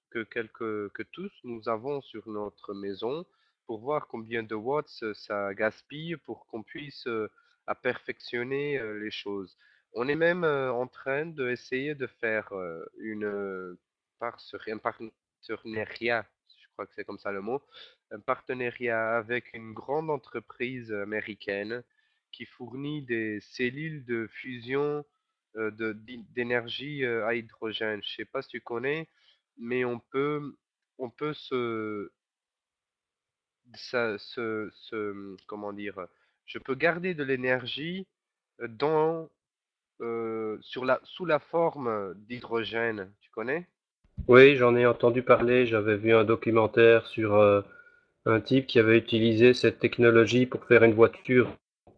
que, quelques, que tous nous avons sur notre maison pour voir combien de watts ça gaspille pour qu'on puisse euh, à perfectionner euh, les choses. On est même euh, en train d'essayer de faire euh, une euh, parcerie- un partenariat, je crois que c'est comme ça le mot, un partenariat avec une grande entreprise américaine qui fournit des cellules de fusion euh, de- d'é- d'énergie euh, à hydrogène. Je sais pas si tu connais, mais on peut, on peut se, ça, se, se- comment dire, je peux garder de l'énergie euh, dans, euh, sur la, sous la forme d'hydrogène. Tu connais? Oui, j'en ai entendu parler, j'avais vu un documentaire sur euh, un type qui avait utilisé cette technologie pour faire une voiture.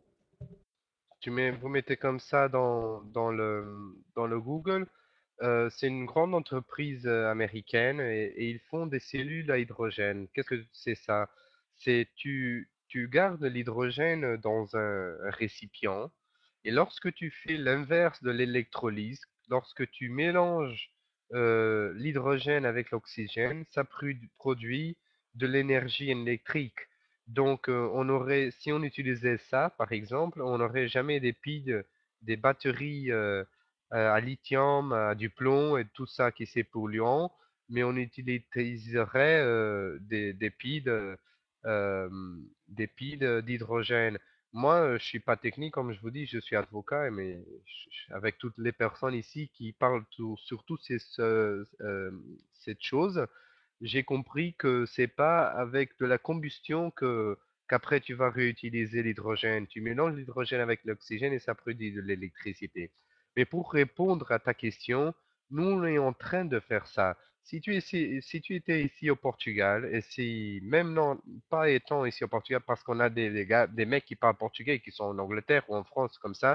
Tu mets, vous mettez comme ça dans, dans le, dans le Google. Euh, c'est une grande entreprise euh, américaine et, et ils font des cellules à hydrogène. Qu'est-ce que c'est ça? C'est tu, tu gardes l'hydrogène dans un, un récipient et lorsque tu fais l'inverse de l'électrolyse, lorsque tu mélanges euh, l'hydrogène avec l'oxygène, ça pru- produit de l'énergie électrique. Donc, euh, on aurait, si on utilisait ça, par exemple, on n'aurait jamais des piles, des batteries euh, euh, à lithium, à du plomb et tout ça qui c'est polluant, mais on utiliserait euh, des, des piles, euh, euh, des piles d'hydrogène. Moi, euh, je suis pas technique, comme je vous dis, je suis avocat, mais je- je- avec toutes les personnes ici qui parlent tout- sur toutes ces, ce- euh, cette chose, j'ai compris que c'est pas avec de la combustion que qu'après tu vas réutiliser l'hydrogène. Tu mélanges l'hydrogène avec l'oxygène et ça produit de l'électricité. Mais pour répondre à ta question, nous on est en train de faire ça. Si tu, es- si tu étais ici au Portugal, et si même non, pas étant ici au Portugal, parce qu'on a des, des gars, des mecs qui parlent portugais qui sont en Angleterre ou en France comme ça,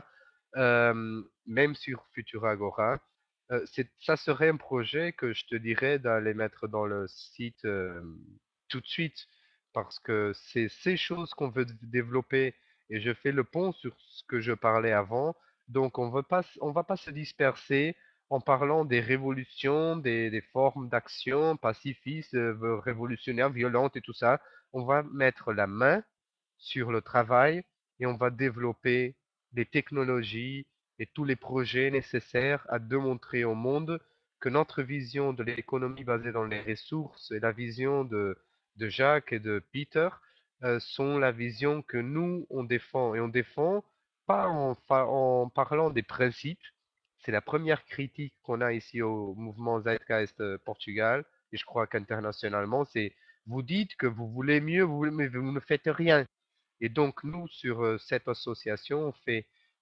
euh, même sur Futuragora, euh, c'est, ça serait un projet que je te dirais d'aller mettre dans le site euh, tout de suite, parce que c'est ces choses qu'on veut d- développer, et je fais le pont sur ce que je parlais avant. Donc on veut pas, s- on va pas se disperser en parlant des révolutions, des, des formes d'action pacifistes, euh, révolutionnaires, violentes et tout ça. On va mettre la main sur le travail et on va développer les technologies et tous les projets nécessaires à démontrer au monde que notre vision de l'économie basée dans les ressources et la vision de, de Jacques et de Peter euh, sont la vision que nous, on défend. Et on défend pas en, fa- en parlant des principes. C'est la première critique qu'on a ici au mouvement Zeitgeist euh, Portugal, et je crois qu'internationalement, c'est vous dites que vous voulez mieux, vous, mais vous ne faites rien. Et donc, nous, sur euh, cette association, on fait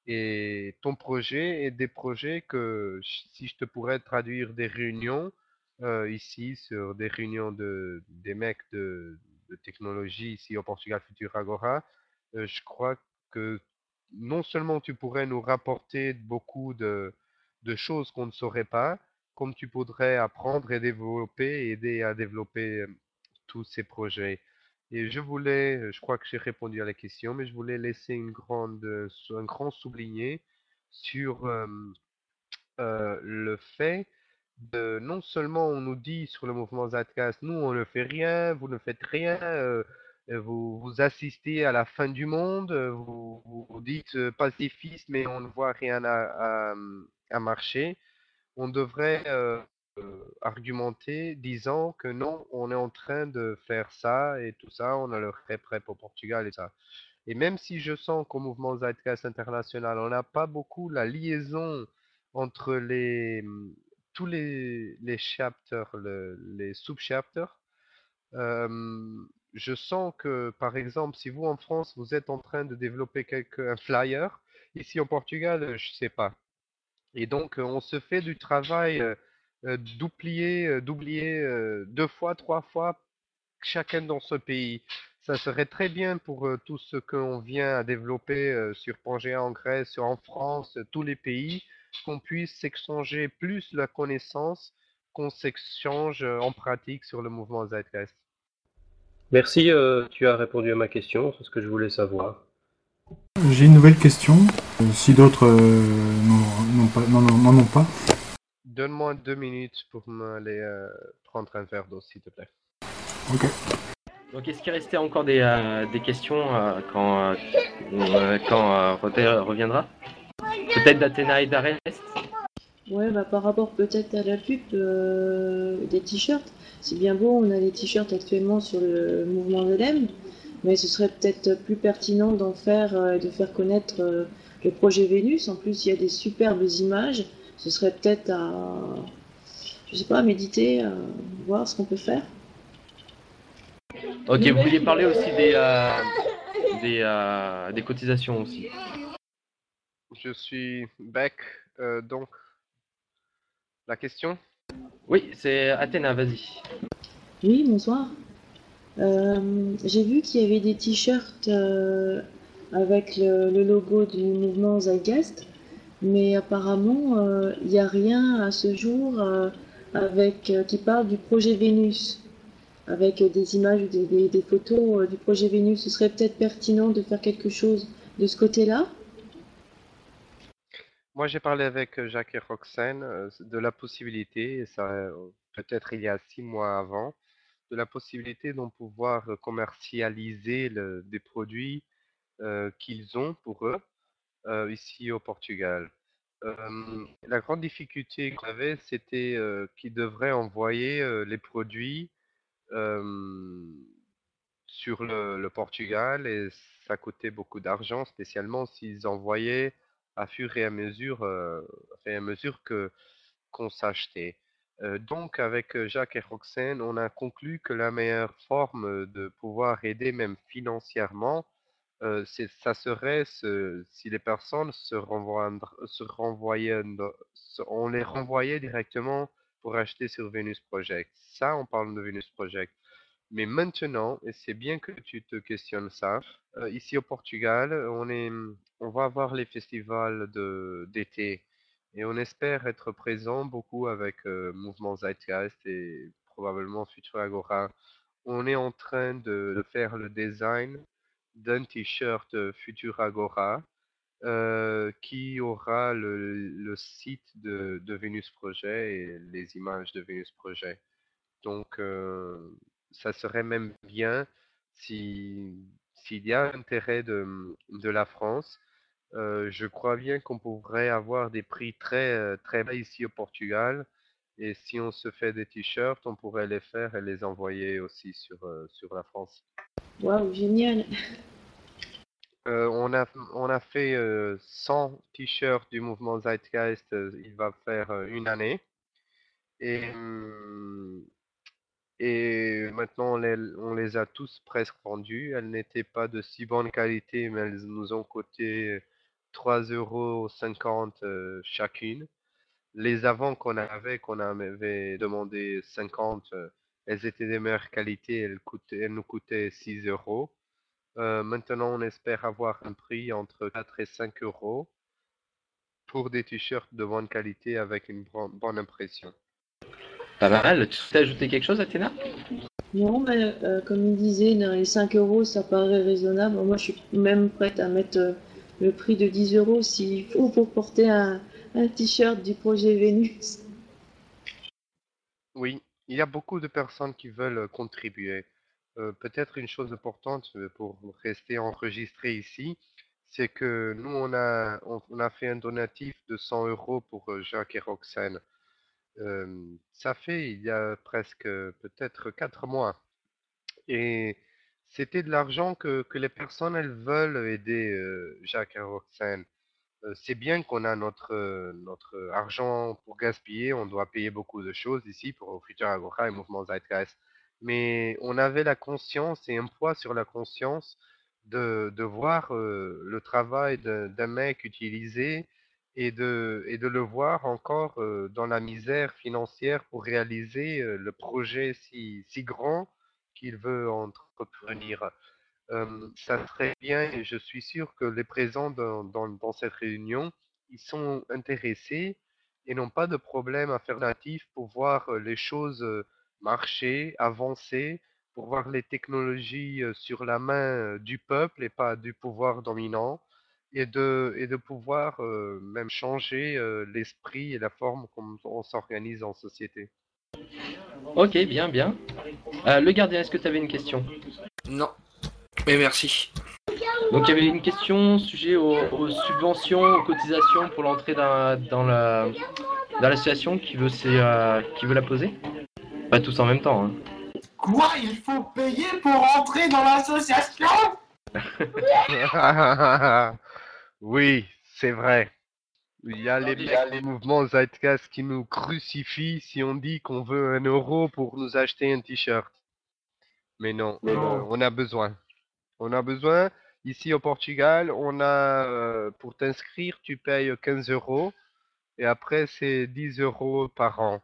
et ton projet et des projets que j- si je te pourrais traduire des réunions euh, ici, sur des réunions de, des mecs de, de technologie ici au Portugal Futur Agora, euh, je crois que non seulement tu pourrais nous rapporter beaucoup de, de choses qu'on ne saurait pas, comme tu pourrais apprendre et développer, aider à développer euh, tous ces projets. Et je voulais, euh, je crois que j'ai répondu à la question, mais je voulais laisser une grande, euh, sou- un grand souligné sur euh, euh, le fait de, non seulement on nous dit sur le mouvement Zeitgeist, nous on ne fait rien, vous ne faites rien, euh, euh, vous, vous assistez à la fin du monde, euh, vous, vous, vous dites euh, pacifiste, mais on ne voit rien à, à, à marcher. On devrait euh, euh, argumenter disant que non, on est en train de faire ça et tout ça, on a le prêt prêt pour Portugal et ça. Et même si je sens qu'au mouvement Zeitgeist international, on n'a pas beaucoup la liaison entre les, tous les, les chapters, le- les sub-chapters, euh, je sens que, par exemple, si vous en France, vous êtes en train de développer quelque, un flyer, ici au Portugal, je sais pas. Et donc, euh, on se fait du travail euh, euh, d'oublier, euh, d'oublier euh, deux fois, trois fois chacun dans ce pays. Ça serait très bien pour euh, tout ce qu'on vient à développer euh, sur Pangea en Grèce, sur- en France, euh, tous les pays, qu'on puisse s'échanger plus la connaissance qu'on s'échange euh, en pratique sur le mouvement Zeitgeist. Merci, euh, tu as répondu à ma question, c'est ce que je voulais savoir. J'ai une nouvelle question, euh, si d'autres euh, n'en n'en pas- n'en- n'en ont pas. Donne-moi deux minutes pour m'aller euh, prendre un verre d'eau, s'il te plaît. Ok. Donc, est-ce qu'il restait encore des, euh, des questions euh, quand, euh, euh, quand euh, Rotter reviendra? Peut-être d'Athéna et d'Arest? Ouais, bah par rapport peut-être à la pub euh, des t-shirts, c'est bien beau, on a les t-shirts actuellement sur le mouvement de l'E M, mais ce serait peut-être plus pertinent d'en faire euh, et de faire connaître euh, le projet Vénus. En plus, il y a des superbes images. Ce serait peut-être à, je sais pas, à méditer, à voir ce qu'on peut faire. Ok, vous vouliez parler aussi des, euh, des, euh, des cotisations aussi. Je suis back, euh, donc la question? Oui, c'est Athéna, vas-y. Oui, bonsoir. Euh, j'ai vu qu'il y avait des t-shirts euh, avec le, le logo du mouvement Zeitgeist, mais apparemment, euh, il n'y a rien à ce jour euh, avec, euh, qui parle du projet Vénus, avec euh, des images ou des, des- des photos euh, du projet Vénus. Ce serait peut-être pertinent de faire quelque chose de ce côté-là. Moi, j'ai parlé avec euh, Jacques et Roxane euh, de la possibilité, et ça euh, peut-être il y a six mois avant, de la possibilité d'en pouvoir euh, commercialiser le- des produits euh, qu'ils ont pour eux euh, ici au Portugal. Euh, la grande difficulté qu'on avait, c'était euh, qu'ils devraient envoyer euh, les produits euh, sur le, le Portugal et ça coûtait beaucoup d'argent, spécialement s'ils envoyaient à fur et à mesure, euh, à fur et à mesure que qu'on s'achetait. Euh, donc, avec euh, Jacques et Roxane, on a conclu que la meilleure forme de pouvoir aider, même financièrement, euh, c'est, ça serait ce- si les personnes se renvoient, se renvoyaient, se- on les renvoyait directement pour acheter sur Venus Project. Ça, on parle de Venus Project. Mais maintenant, et c'est bien que tu te questionnes ça, euh, ici au Portugal, on est, on va avoir les festivals de, d'été et on espère être présent beaucoup avec euh, Mouvement Zeitgeist et probablement Future Agora. On est en train de, de faire le design d'un t-shirt euh, Future Agora euh, qui aura le, le site de, de Venus Project et les images de Venus Project. Donc, euh, ça serait même bien si, s'il y a intérêt de, de la France. Euh, je crois bien qu'on pourrait avoir des prix très, euh, très bas ici au Portugal. Et si on se fait des t-shirts, on pourrait les faire et les envoyer aussi sur, euh, sur la France. Waouh, génial. Euh, on a, on a fait euh, cent t-shirts du mouvement Zeitgeist, euh, il va faire euh, une année. Et, hum, Et maintenant, on les, on les a tous presque vendus. Elles n'étaient pas de si bonne qualité, mais elles nous ont coûté trois euros cinquante euh, chacune. Les avant qu'on avait, qu'on avait demandé cinquante, euh, elles étaient de meilleure qualité, elles coûtaient, elles nous coûtaient six euros. Euh, maintenant, on espère avoir un prix entre quatre et cinq euros pour des t-shirts de bonne qualité avec une bon- bonne impression. Pas mal. Tu souhaitais ajouter quelque chose, Athéna? Non, mais euh, comme il disait, dans les cinq euros, ça paraît raisonnable. Moi, je suis même prête à mettre euh, le prix de dix euros s'il faut pour porter un, un t-shirt du projet Vénus. Oui, il y a beaucoup de personnes qui veulent euh, contribuer. Euh, peut-être une chose importante euh, pour rester enregistré ici, c'est que nous, on a, on, on a fait un donatif de cent euros pour euh, Jacques et Roxane. Euh, ça fait il y a presque euh, peut-être quatre mois. Et c'était de l'argent que, que les personnes, elles veulent aider euh, Jacques et Roxane. Euh, c'est bien qu'on a notre, euh, notre argent pour gaspiller, on doit payer beaucoup de choses ici pour Future Agora et Mouvement Zeitgeist. Mais on avait la conscience et un poids sur la conscience de, de voir euh, le travail de- d'un mec utilisé et de, et de le voir encore euh, dans la misère financière pour réaliser euh, le projet si, si grand qu'il veut entretenir. Euh, ça serait bien et je suis sûr que les présents dans, dans- dans cette réunion, ils sont intéressés et n'ont pas de problème à faire natif pour voir euh, les choses euh, marcher, avancer, pour voir les technologies euh, sur la main euh, du peuple et pas du pouvoir dominant. et de, et de pouvoir euh, même changer euh, l'esprit et la forme comme on s'organise en société. Ok, bien, bien. Euh, le gardien, est-ce que tu avais une question? Non, mais merci. Donc il y avait une question sujet aux, aux subventions, aux cotisations pour l'entrée dans, dans la dans l'association qui veut c'est, euh, qui veut la poser? Pas tous en même temps. Hein. Quoi? Il faut payer pour rentrer dans l'association? Oui, c'est vrai. Il y a les mecs du mouvement Zeitgeist qui nous crucifient si on dit qu'on veut un euro pour nous acheter un t-shirt. Mais non, euh, on a besoin. On a besoin. Ici au Portugal, on a euh, pour t'inscrire, tu payes quinze euros et après c'est dix euros par an.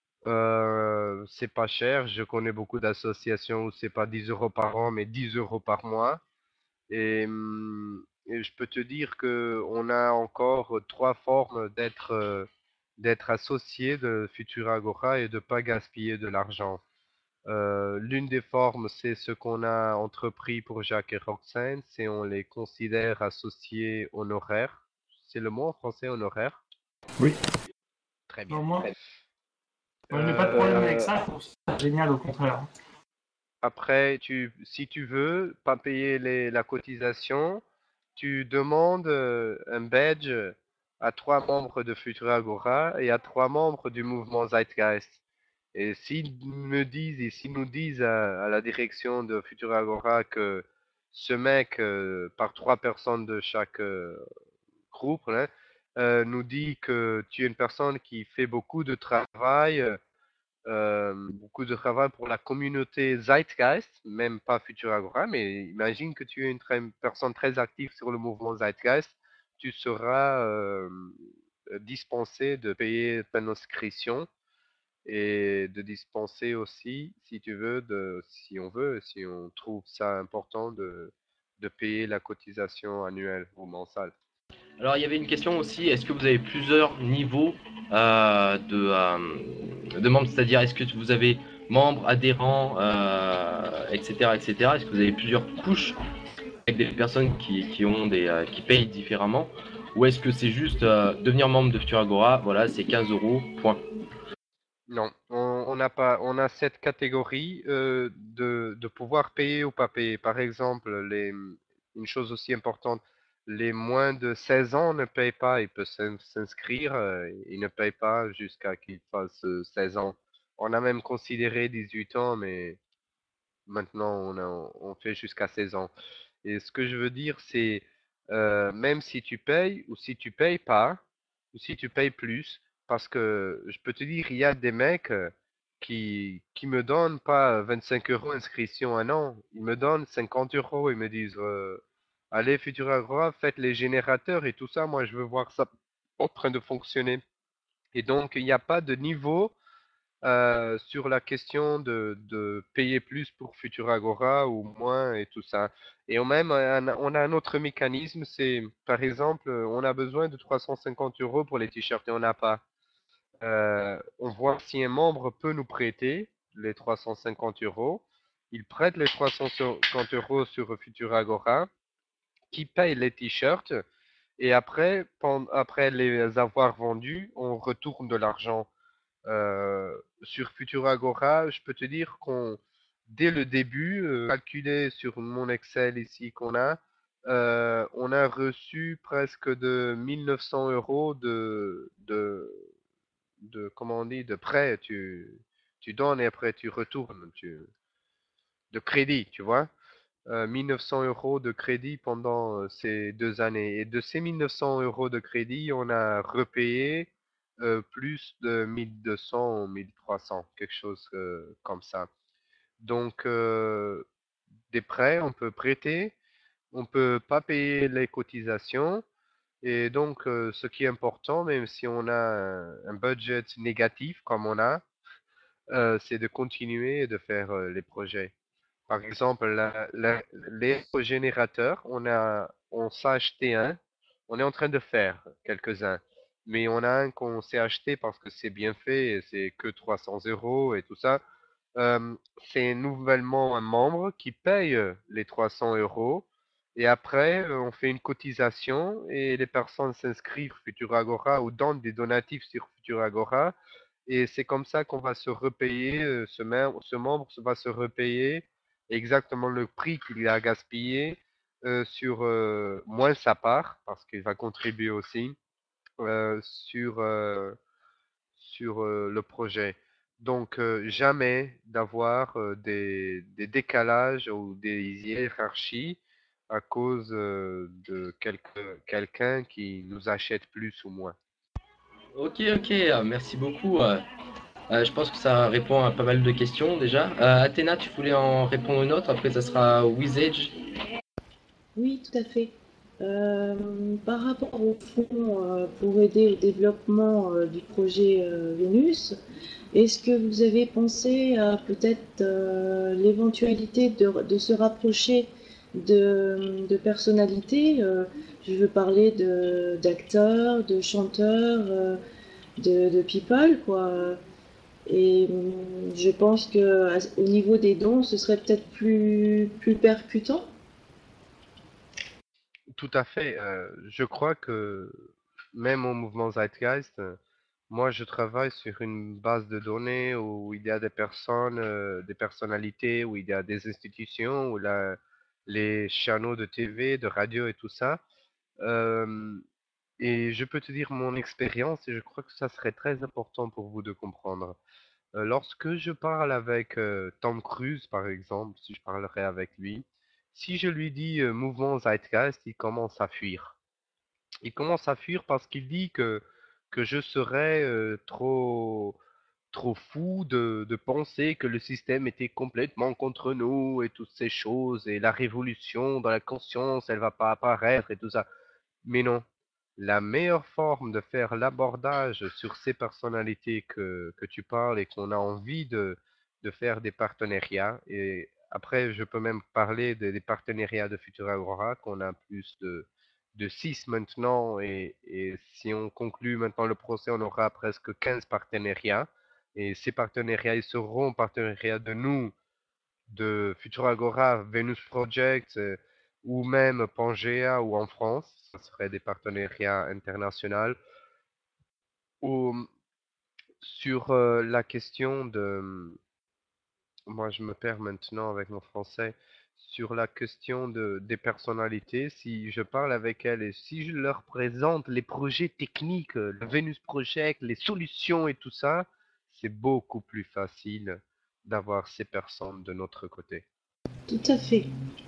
Euh, c'est pas cher. Je connais beaucoup d'associations où c'est pas dix euros par an, mais dix euros par mois. Et, hum, et je peux te dire que on a encore trois formes d'être euh, d'être associé de Futuragora et de pas gaspiller de l'argent. Euh, l'une des formes, c'est ce qu'on a entrepris pour Jacques et Roxane, c'est on les considère associés honoraires. C'est le mot en français honoraire? Oui. Très bien. Non, moi, moi, je n'ai pas de problème avec Euh, ça, je trouve ça génial, au contraire. Après, tu, si tu veux pas payer les, la cotisation, tu demandes euh, un badge à trois membres de Futuragora et à trois membres du mouvement Zeitgeist. Et s'ils me disent et s'ils nous disent à, à la direction de Futuragora que ce mec, euh, par trois personnes de chaque euh, groupe, hein, euh, nous dit que tu es une personne qui fait beaucoup de travail, euh, beaucoup de travail pour la communauté Zeitgeist, même pas Futuragora, mais imagine que tu es une, très- une personne très active sur le mouvement Zeitgeist, tu seras euh, dispensé de payer ton inscription et de dispenser aussi, si tu veux, de, si on veut, si on trouve ça important, de, de payer la cotisation annuelle ou mensuelle. Alors il y avait une question aussi, est-ce que vous avez plusieurs niveaux euh, de, euh, de membres, c'est-à-dire est-ce que vous avez membres, adhérents, euh, et cetera, et cetera. Est-ce que vous avez plusieurs couches avec des personnes qui, qui ont des euh, qui payent différemment, ou est-ce que c'est juste euh, devenir membre de Futuragora, voilà, c'est quinze euros, point. Non, on on n'a pas, on a cette catégorie euh, de, de pouvoir payer ou pas payer. Par exemple, les, une chose aussi importante, les moins de seize ans ne payent pas, ils peuvent s'in- s'inscrire, euh, ils ne payent pas jusqu'à qu'ils fassent euh, seize ans. On a même considéré dix-huit ans, mais maintenant on a, on fait jusqu'à seize ans. Et ce que je veux dire, c'est euh, même si tu payes ou si tu payes pas, ou si tu payes plus, parce que je peux te dire, il y a des mecs euh, qui, qui me donnent pas vingt-cinq euros inscription un an, ils me donnent cinquante euros, ils me disent euh, allez Futuragora, faites les générateurs et tout ça, moi je veux voir ça en train de fonctionner. Et donc il n'y a pas de niveau euh, sur la question de, de payer plus pour Futuragora ou moins et tout ça. Et on, même, un- on a un autre mécanisme, c'est par exemple, on a besoin de trois cent cinquante euros pour les t-shirts et on n'a pas. Euh, on voit si un membre peut nous prêter les trois cent cinquante euros. Il prête les trois cent cinquante euros sur Futuragora, qui paye les t-shirts et après, pen- après les avoir vendus, on retourne de l'argent. Euh, sur Futuragora, je peux te dire qu'on, dès le début, euh, calculé sur mon Excel ici qu'on a, euh, on a reçu presque de mille neuf cents euros de, de, de, comment on dit, de prêt. Tu, tu donnes et après tu retournes, tu, de crédit, tu vois. Euh, mille neuf cents euros de crédit pendant euh, ces deux années. Et de ces mille neuf cents euros de crédit, on a repayé euh, plus de mille deux cents ou mille trois cents, quelque chose euh, comme ça. Donc, euh, des prêts, on peut prêter, on peut pas payer les cotisations. Et donc, euh, ce qui est important, même si on a un, un budget négatif comme on a, euh, c'est de continuer et de faire euh, les projets. Par exemple, la- la- les générateurs, on a, on s'est acheté un, on est en train de faire quelques-uns, mais on a un qu'on s'est acheté parce que c'est bien fait, et c'est que trois cents euros et tout ça. Euh, c'est nouvellement un membre qui paye les trois cents euros Et après, euh, on fait une cotisation et les personnes s'inscrivent Futuragora ou donnent des donatifs sur Futuragora. Et c'est comme ça qu'on va se repayer, euh, ce, mem- ce membre va se repayer exactement le prix qu'il a gaspillé euh, sur euh, moins sa part, parce qu'il va contribuer aussi euh, sur, euh, sur euh, le projet. Donc, euh, jamais d'avoir euh, des, des décalages ou des hiérarchies à cause euh, de quelque- quelqu'un qui nous achète plus ou moins. Ok, ok, euh, merci beaucoup. euh, euh, je pense que ça répond à pas mal de questions déjà. Euh, Athéna, tu voulais en répondre une autre, après ça sera Wizage. Oui, tout à fait. Euh, par rapport au fonds euh, pour aider au développement euh, du projet euh, Vénus, est-ce que vous avez pensé à peut-être euh, l'éventualité de, de se rapprocher de, de personnalités euh, je veux parler de, d'acteurs, de chanteurs, euh, de, de people, quoi. Et hum, je pense que à- au niveau des dons, ce serait peut-être plus, plus percutant. Tout à fait. Euh, je crois que même au mouvement Zeitgeist, euh, moi je travaille sur une base de données où il y a des personnes, euh, des personnalités, où il y a des institutions, où la, les canaux de T V, de radio et tout ça. Euh, et je peux te dire mon expérience et je crois que ça serait très important pour vous de comprendre. Euh, lorsque je parle avec euh, Tom Cruise, par exemple, si je parlerai avec lui, si je lui dis euh, mouvement Zeitgeist, il commence à fuir. Il commence à fuir parce qu'il dit que, que je serais euh, trop, trop fou de, de penser que le système était complètement contre nous et toutes ces choses, et la révolution dans la conscience, elle va pas apparaître et tout ça. Mais non, la meilleure forme de faire l'abordage sur ces personnalités que, que tu parles et qu'on a envie de, de faire des partenariats, et après je peux même parler de- des partenariats de Futura Aurora, qu'on a plus de, de six maintenant, et, et si on conclut maintenant le procès, on aura presque quinze partenariats, et ces partenariats, ils seront partenariats de nous, de Futuragora, Venus Project euh, ou même Pangea ou en France. Ce serait des partenariats internationaux. Ou sur euh, la question de, moi je me perds maintenant avec mon français, sur la question de, des personnalités, si je parle avec elles et si je leur présente les projets techniques, euh, le Venus Project, les solutions et tout ça, c'est beaucoup plus facile d'avoir ces personnes de notre côté. Tout à fait.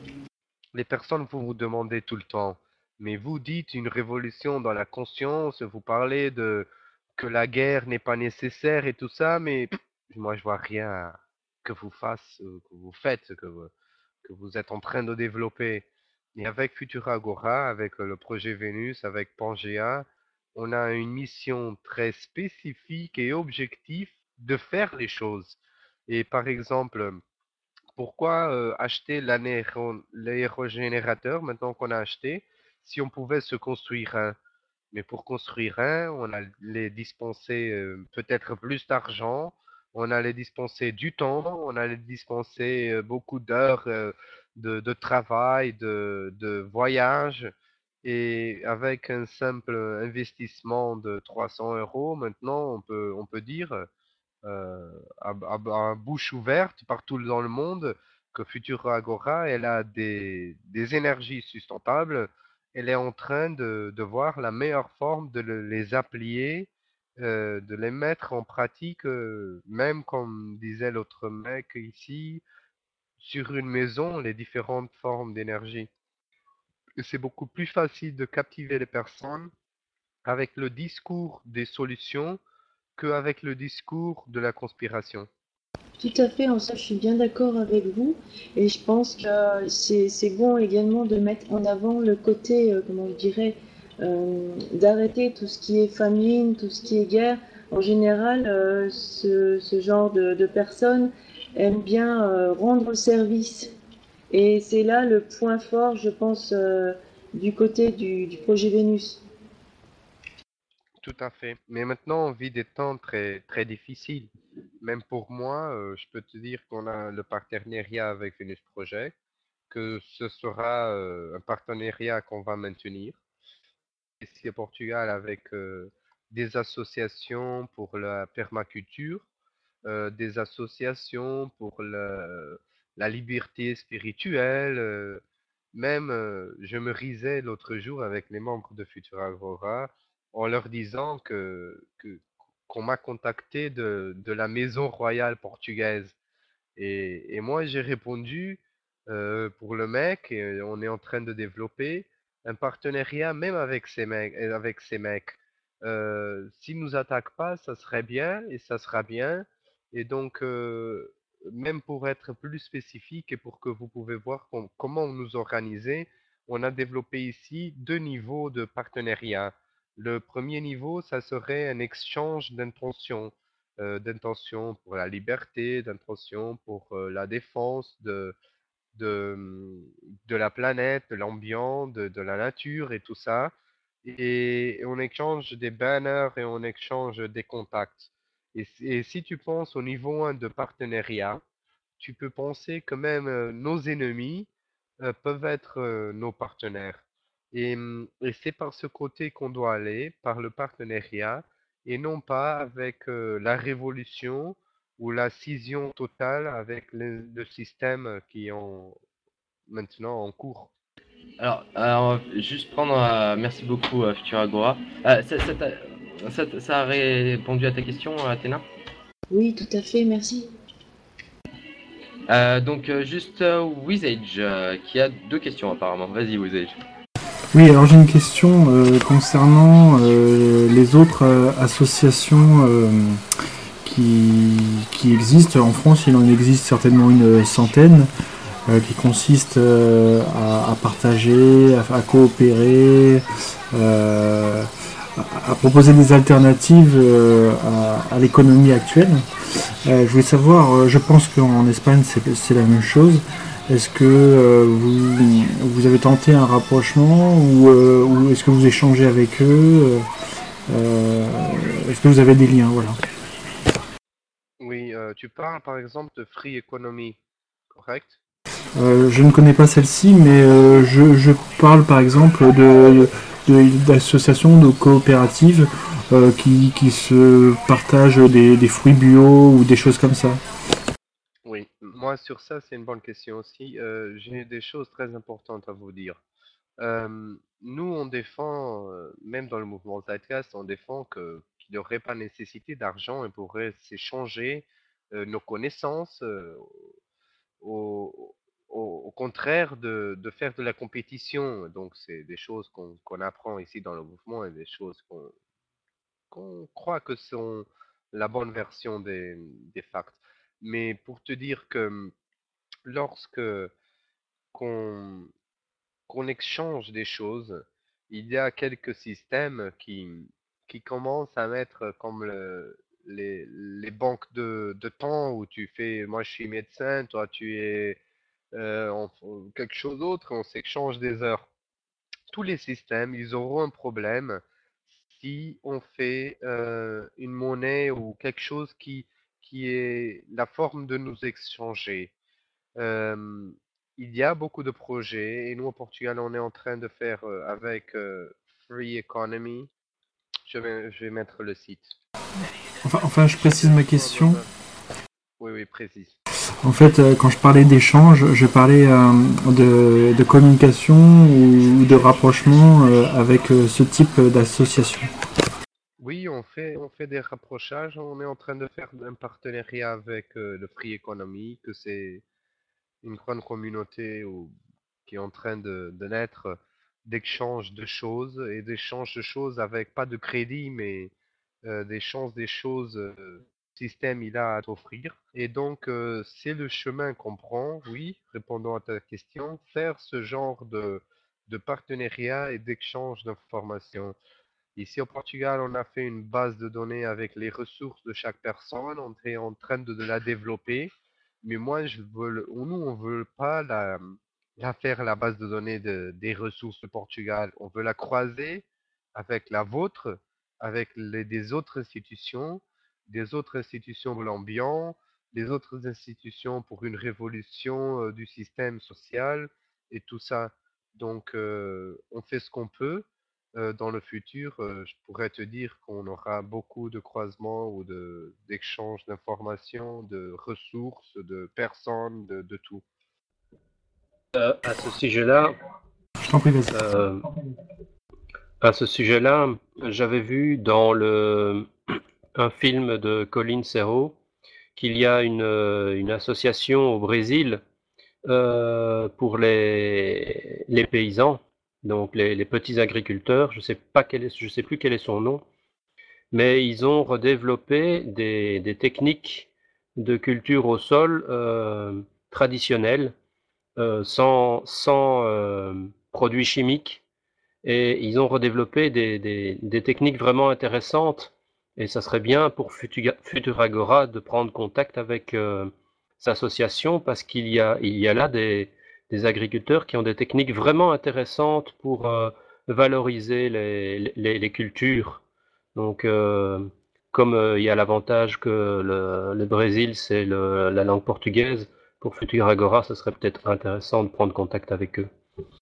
Les personnes vont vous demander tout le temps, mais vous dites une révolution dans la conscience, vous parlez de que la guerre n'est pas nécessaire et tout ça, mais pff, moi je vois rien que vous fassiez, que vous faites, que vous, que vous êtes en train de développer. Et avec Futura Agora, avec euh, le projet Vénus, avec Pangea, on a une mission très spécifique et objective de faire les choses. Et par exemple, pourquoi euh, acheter l'anéro- l'aérogénérateur maintenant qu'on a acheté si on pouvait se construire un? Mais pour construire un, on allait dispenser euh, peut-être plus d'argent, on allait dispenser du temps, on allait dispenser euh, beaucoup d'heures euh, de, de travail, de, de voyage. Et avec un simple investissement de trois cents euros, maintenant, on peut, on peut dire euh, à, à- à bouche ouverte partout dans le monde que Futura Agora, elle a des, des énergies sustentables. Elle est en train de, de voir la meilleure forme de le- les applier, euh, de les mettre en pratique, euh, même comme disait l'autre mec ici, sur une maison, les différentes formes d'énergie. Et c'est beaucoup plus facile de captiver les personnes avec le discours des solutions qu'avec le discours de la conspiration. Tout à fait, en ça je suis bien d'accord avec vous et je pense que c'est c'est bon également de mettre en avant le côté, euh, comment je dirais, euh, d'arrêter tout ce qui est famine, tout ce qui est guerre. En général, euh, ce, ce genre de, de personnes aiment bien euh, rendre service et c'est là le point fort, je pense, euh, du côté du, du projet Vénus. Tout à fait. Mais maintenant, on vit des temps très, très difficiles. Même pour moi, euh, je peux te dire qu'on a le partenariat avec Venus Project, que ce sera euh, un partenariat qu'on va maintenir ici au Portugal avec euh, des associations pour la permaculture, euh, des associations pour la, la liberté spirituelle. euh, même, euh, je me risais l'autre jour avec les membres de Futura Aurora en leur disant que, que- qu'on m'a contacté de, de la Maison royale portugaise. Et, et moi, j'ai répondu euh, pour le mec, et on est en train de développer un partenariat même avec ces mecs. euh, Avec ces mecs. Euh, s'ils nous attaquent pas, ça serait bien et ça sera bien. Et donc, euh, même pour être plus spécifique et pour que vous pouvez voir com- comment nous organiser, on a développé ici deux niveaux de partenariat. Le premier niveau, ça serait un échange d'intentions euh, d'intention pour la liberté, d'intention pour euh, la défense de, de, hum, de la planète, de l'ambiance, de, de la nature et tout ça. Et, et on échange des banners et on échange des contacts. Et, si- et si tu penses au niveau un de partenariat, tu peux penser que même euh, nos ennemis euh, peuvent être euh, nos partenaires. Et, hum, et c'est par ce côté qu'on doit aller, par le partenariat, et non pas avec euh, la révolution ou la scission totale avec le, le système qui est en- maintenant en cours. Alors, euh, on va juste prendre. euh, merci beaucoup, euh, Futura Agora. Euh, ça, ça t'a- ça t'a- ça a répondu à ta question, euh, Athéna? Oui, tout à fait, merci. Euh, donc, euh, juste euh, Wizage, euh, qui a deux questions apparemment. Vas-y, Wizage. Oui, alors j'ai une question euh, concernant euh, les autres euh, associations euh, qui, qui existent. En France, il en existe certainement une centaine euh, qui consistent euh, à, à partager, à, à coopérer, euh, à, à proposer des alternatives euh, à, à l'économie actuelle. Euh, je voulais savoir, euh, je pense qu'en Espagne c'est c'est la même chose. Est-ce que euh, vous, vous avez tenté un rapprochement ou, euh, ou est-ce que vous échangez avec eux euh, Est-ce que vous avez des liens, voilà. Oui, euh, tu parles par exemple de Free Economy, correct? Euh, je ne connais pas celle-ci, mais euh, je, je parle par exemple de, de- d'associations, de coopératives euh, qui, qui se partagent des, des fruits bio ou des choses comme ça. Oui, moi sur ça, c'est une bonne question aussi. Euh, j'ai des choses très importantes à vous dire. Euh, nous, on défend, euh, même dans le mouvement Zeitgeist, on défend que, qu'il n'y aurait pas nécessité d'argent et pourrait s'échanger euh, nos connaissances euh, au, au- au contraire de, de faire de la compétition. Donc, c'est des choses qu'on qu'on apprend ici dans le mouvement et des choses qu'on qu'on croit que sont la bonne version des, des facts. Mais pour te dire que lorsque qu'on qu'on échange des choses, il y a quelques systèmes qui, qui commencent à mettre comme le- les, les banques de, de temps où tu fais, moi je suis médecin, toi tu es euh, en- quelque chose d'autre, on s'échange des heures. Tous les systèmes, ils auront un problème si on fait euh, une monnaie ou quelque chose qui, qui est la forme de nous échanger. Euh, il y a beaucoup de projets et nous au Portugal, on est en train de faire euh, avec euh, Free Economy. Je vais, je vais mettre le site. Enfin, enfin, je précise ma question. Oui, oui, précise. En fait, euh, quand je parlais d'échange, je parlais euh, de, de communication ou de rapprochement euh, avec euh, ce type d'association. Oui, on fait, on fait des rapprochages. On est en train de faire un partenariat avec euh, le Free Economy, que c'est une grande communauté où- qui est en train de, de naître d'échange de choses et d'échange de choses avec pas de crédit, mais euh, d'échange des choses, euh, le système il a à t'offrir. Et donc, euh, c'est le chemin qu'on prend, oui, répondant à ta question, faire ce genre de, de partenariat et d'échange d'informations. Ici au Portugal, on a fait une base de données avec les ressources de chaque personne. On est en train de, de la développer. Mais moi, je veux, le- nous, on veut pas la, la faire la base de données de- des ressources du Portugal. On veut la croiser avec la vôtre, avec les, des autres institutions, des autres institutions pour l'ambiance, des autres institutions pour une révolution euh, du système social et tout ça. Donc, euh, on fait ce qu'on peut. Euh, dans le futur, euh, je pourrais te dire qu'on aura beaucoup de croisements ou de, d'échanges d'informations, de ressources, de personnes, de, de tout. Euh, à ce sujet-là, Je t'en prie, vas-y. euh, à ce sujet-là, j'avais vu dans le un film de Colin Serrault qu'il y a une, euh, une association au Brésil euh, pour les, les paysans, donc les, les petits agriculteurs. Je sais pas quel est, je sais plus quel est son nom, mais ils ont redéveloppé des, des techniques de culture au sol euh, traditionnelles, euh, sans, sans euh, produits chimiques, et ils ont redéveloppé des, des, des techniques vraiment intéressantes. Et ça serait bien pour Futura- Futuragora de prendre contact avec euh, cette association, parce qu'il y a, il y a là des, des agriculteurs qui ont des techniques vraiment intéressantes pour euh, valoriser les, les, les cultures. Donc, euh, comme euh, il y a l'avantage que le, le Brésil, c'est le- la langue portugaise, pour Futuragora, ce serait peut-être intéressant de prendre contact avec eux.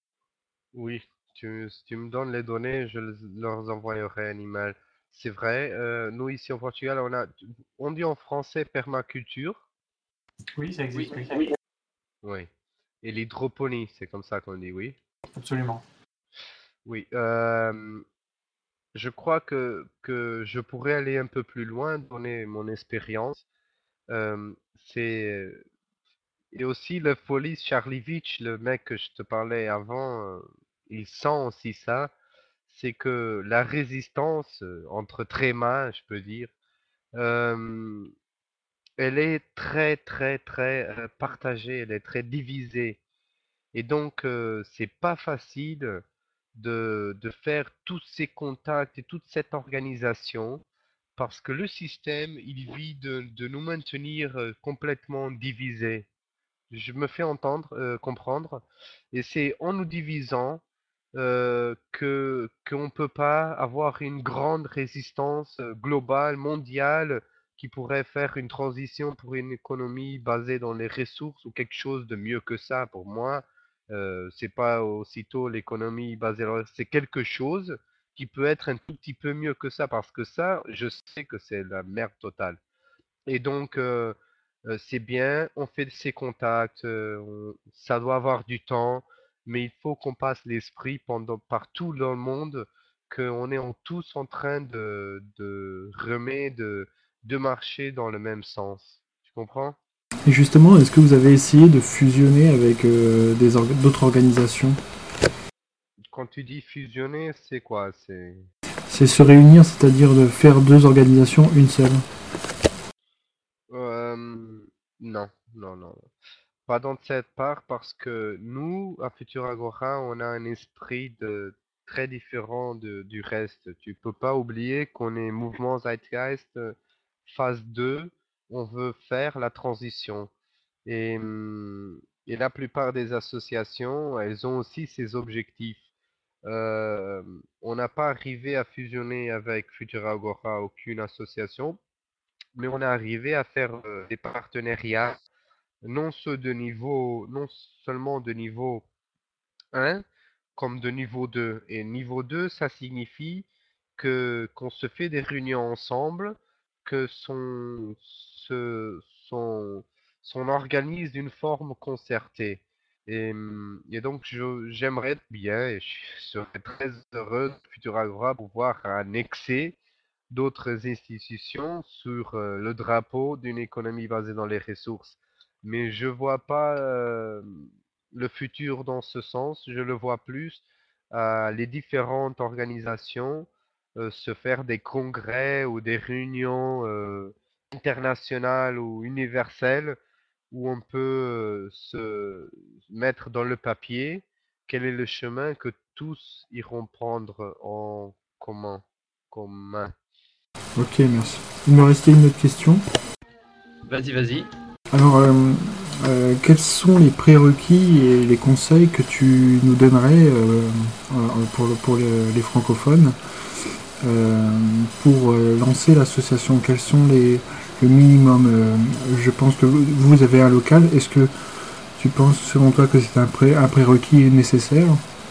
Oui, tu, si tu me donnes les données, je les- leur envoyerai un email. C'est vrai, euh, nous ici au Portugal, on a, on dit en français permaculture, Oui, ça existe, oui. oui. Et l'hydroponie, c'est comme ça qu'on dit, oui. Absolument. Oui, euh, je crois que, que je pourrais aller un peu plus loin, donner mon expérience. Euh, c'est Et aussi le Folie Charlevich, le mec que je te parlais avant, euh, il sent aussi ça. C'est que la résistance, euh, entre trémas, je peux dire, euh, elle est très très très euh, partagée, elle est très divisée. Et donc, euh, c'est pas facile de, de faire tous ces contacts et toute cette organisation parce que le système, il vit de, de nous maintenir euh, complètement divisés. Je me fais entendre, euh, comprendre, et c'est en nous divisant euh, que qu'on ne peut pas avoir une grande résistance euh, globale, mondiale, qui pourrait faire une transition pour une économie basée dans les ressources ou quelque chose de mieux que ça. Pour moi, euh, c'est pas aussitôt l'économie basée dans c'est quelque chose qui peut être un tout petit peu mieux que ça, parce que ça, je sais que c'est la merde totale. Et donc, euh, euh, c'est bien, on fait ses contacts, euh, on- ça doit avoir du temps, mais il faut qu'on passe l'esprit pendant partout dans le monde qu'on est en- tous en train de, de remer, de, de marcher dans le même sens. Tu comprends? Et justement, est-ce que vous avez essayé de fusionner avec euh, des orga- d'autres organisations? Quand tu dis fusionner, c'est quoi? C'est C'est se réunir, c'est-à-dire de faire deux organisations, une seule. Euh, non, non, non. Pas dans cette part parce que nous, à Futuragora, on a un esprit de très différent de- du reste. Tu peux pas oublier qu'on est mouvement Zeitgeist euh, phase deux, on veut faire la transition. Et, hum, et la plupart des associations, elles ont aussi ces objectifs. Euh, on n'a pas arrivé à fusionner avec Futuragora aucune association, mais on est arrivé à faire euh, des partenariats non ceux de niveau, non seulement de niveau un, comme de niveau deux. Et niveau deux, ça signifie que qu'on se fait des réunions ensemble, que son, se, son, son organise d'une forme concertée. Et, hum, et donc, je, j'aimerais bien, et je serais très heureux de Futuragora pouvoir annexer d'autres institutions sur euh, le drapeau d'une économie basée dans les ressources. Mais je vois pas euh, le futur dans ce sens. Je le vois plus à les différentes organisations euh, se faire des congrès ou des réunions euh, internationales ou universelles où on peut euh, se mettre dans le papier quel est le chemin que tous iront prendre en commun. commun. Ok, merci. Il me restait une autre question. Vas-y, vas-y. Alors, euh, euh, quels sont les prérequis et les conseils que tu nous donnerais euh, euh, pour, le- pour le- les francophones euh, pour euh, lancer l'association? Quels sont les, le minimum? euh, Je pense que vous vous avez un local. Est-ce que Tu penses, selon toi, que c'est un, pré un prérequis nécessaire?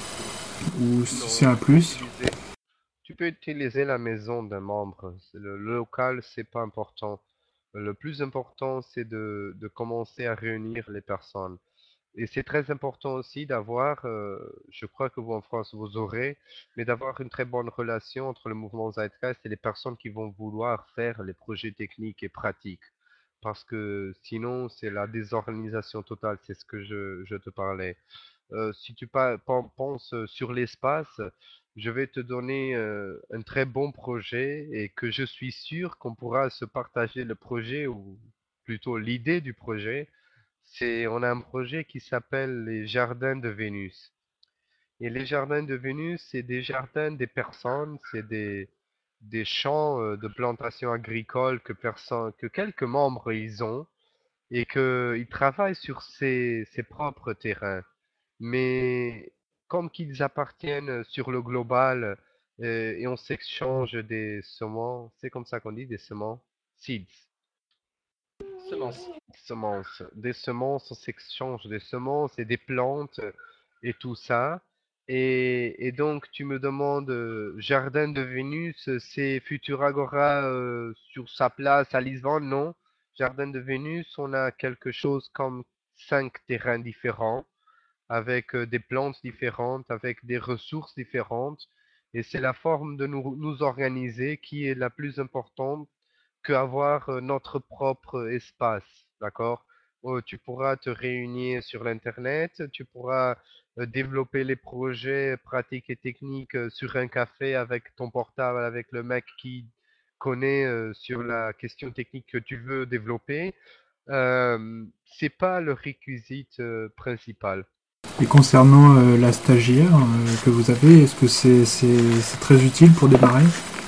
Ou c'est un plus? Utiliser- Tu peux utiliser la maison d'un membre. C'est Le, le local, c'est pas important. Le plus important, c'est de, de commencer à réunir les personnes. Et c'est très important aussi d'avoir, euh, je crois que vous en France vous aurez, mais d'avoir une très bonne relation entre le mouvement Zeitgeist et les personnes qui vont vouloir faire les projets techniques et pratiques. Parce que sinon, c'est la désorganisation totale, c'est ce que je, je te parlais. Euh, si tu pa- pen- penses euh, sur l'espace, je vais te donner euh, un très bon projet et que je suis sûr qu'on pourra se partager le projet ou plutôt l'idée du projet. C'est, on a un projet qui s'appelle les Jardins de Vénus. Et les Jardins de Vénus, c'est des jardins des personnes, c'est des, des champs euh, de plantation agricole que, personne, que quelques membres ils ont et qu'ils travaillent sur ses, ses propres terrains. Mais comme qu'ils appartiennent sur le global euh, et on s'échange des semences, c'est comme ça qu'on dit, des semences, seeds, Semence. semences, des semences, on s'échange des semences et des plantes et tout ça. Et, et donc tu me demandes, euh, Jardin de Vénus, c'est Futuragora euh, sur sa place à Lisbonne? Non. Jardin de Vénus, on a quelque chose comme cinq terrains différents avec euh, des plantes différentes, avec des ressources différentes. Et c'est la forme de nous, nous organiser qui est la plus importante qu'avoir euh, notre propre espace, d'accord? Euh, tu pourras te réunir sur l'Internet, tu pourras euh, développer les projets pratiques et techniques euh, sur un café avec ton portable, avec le mec qui connaît euh, sur la question technique que tu veux développer. Euh, c'est pas le réquisite euh, principal. Et concernant euh, la stagiaire euh, que vous avez, est-ce que c'est c'est- c'est très utile pour démarrer?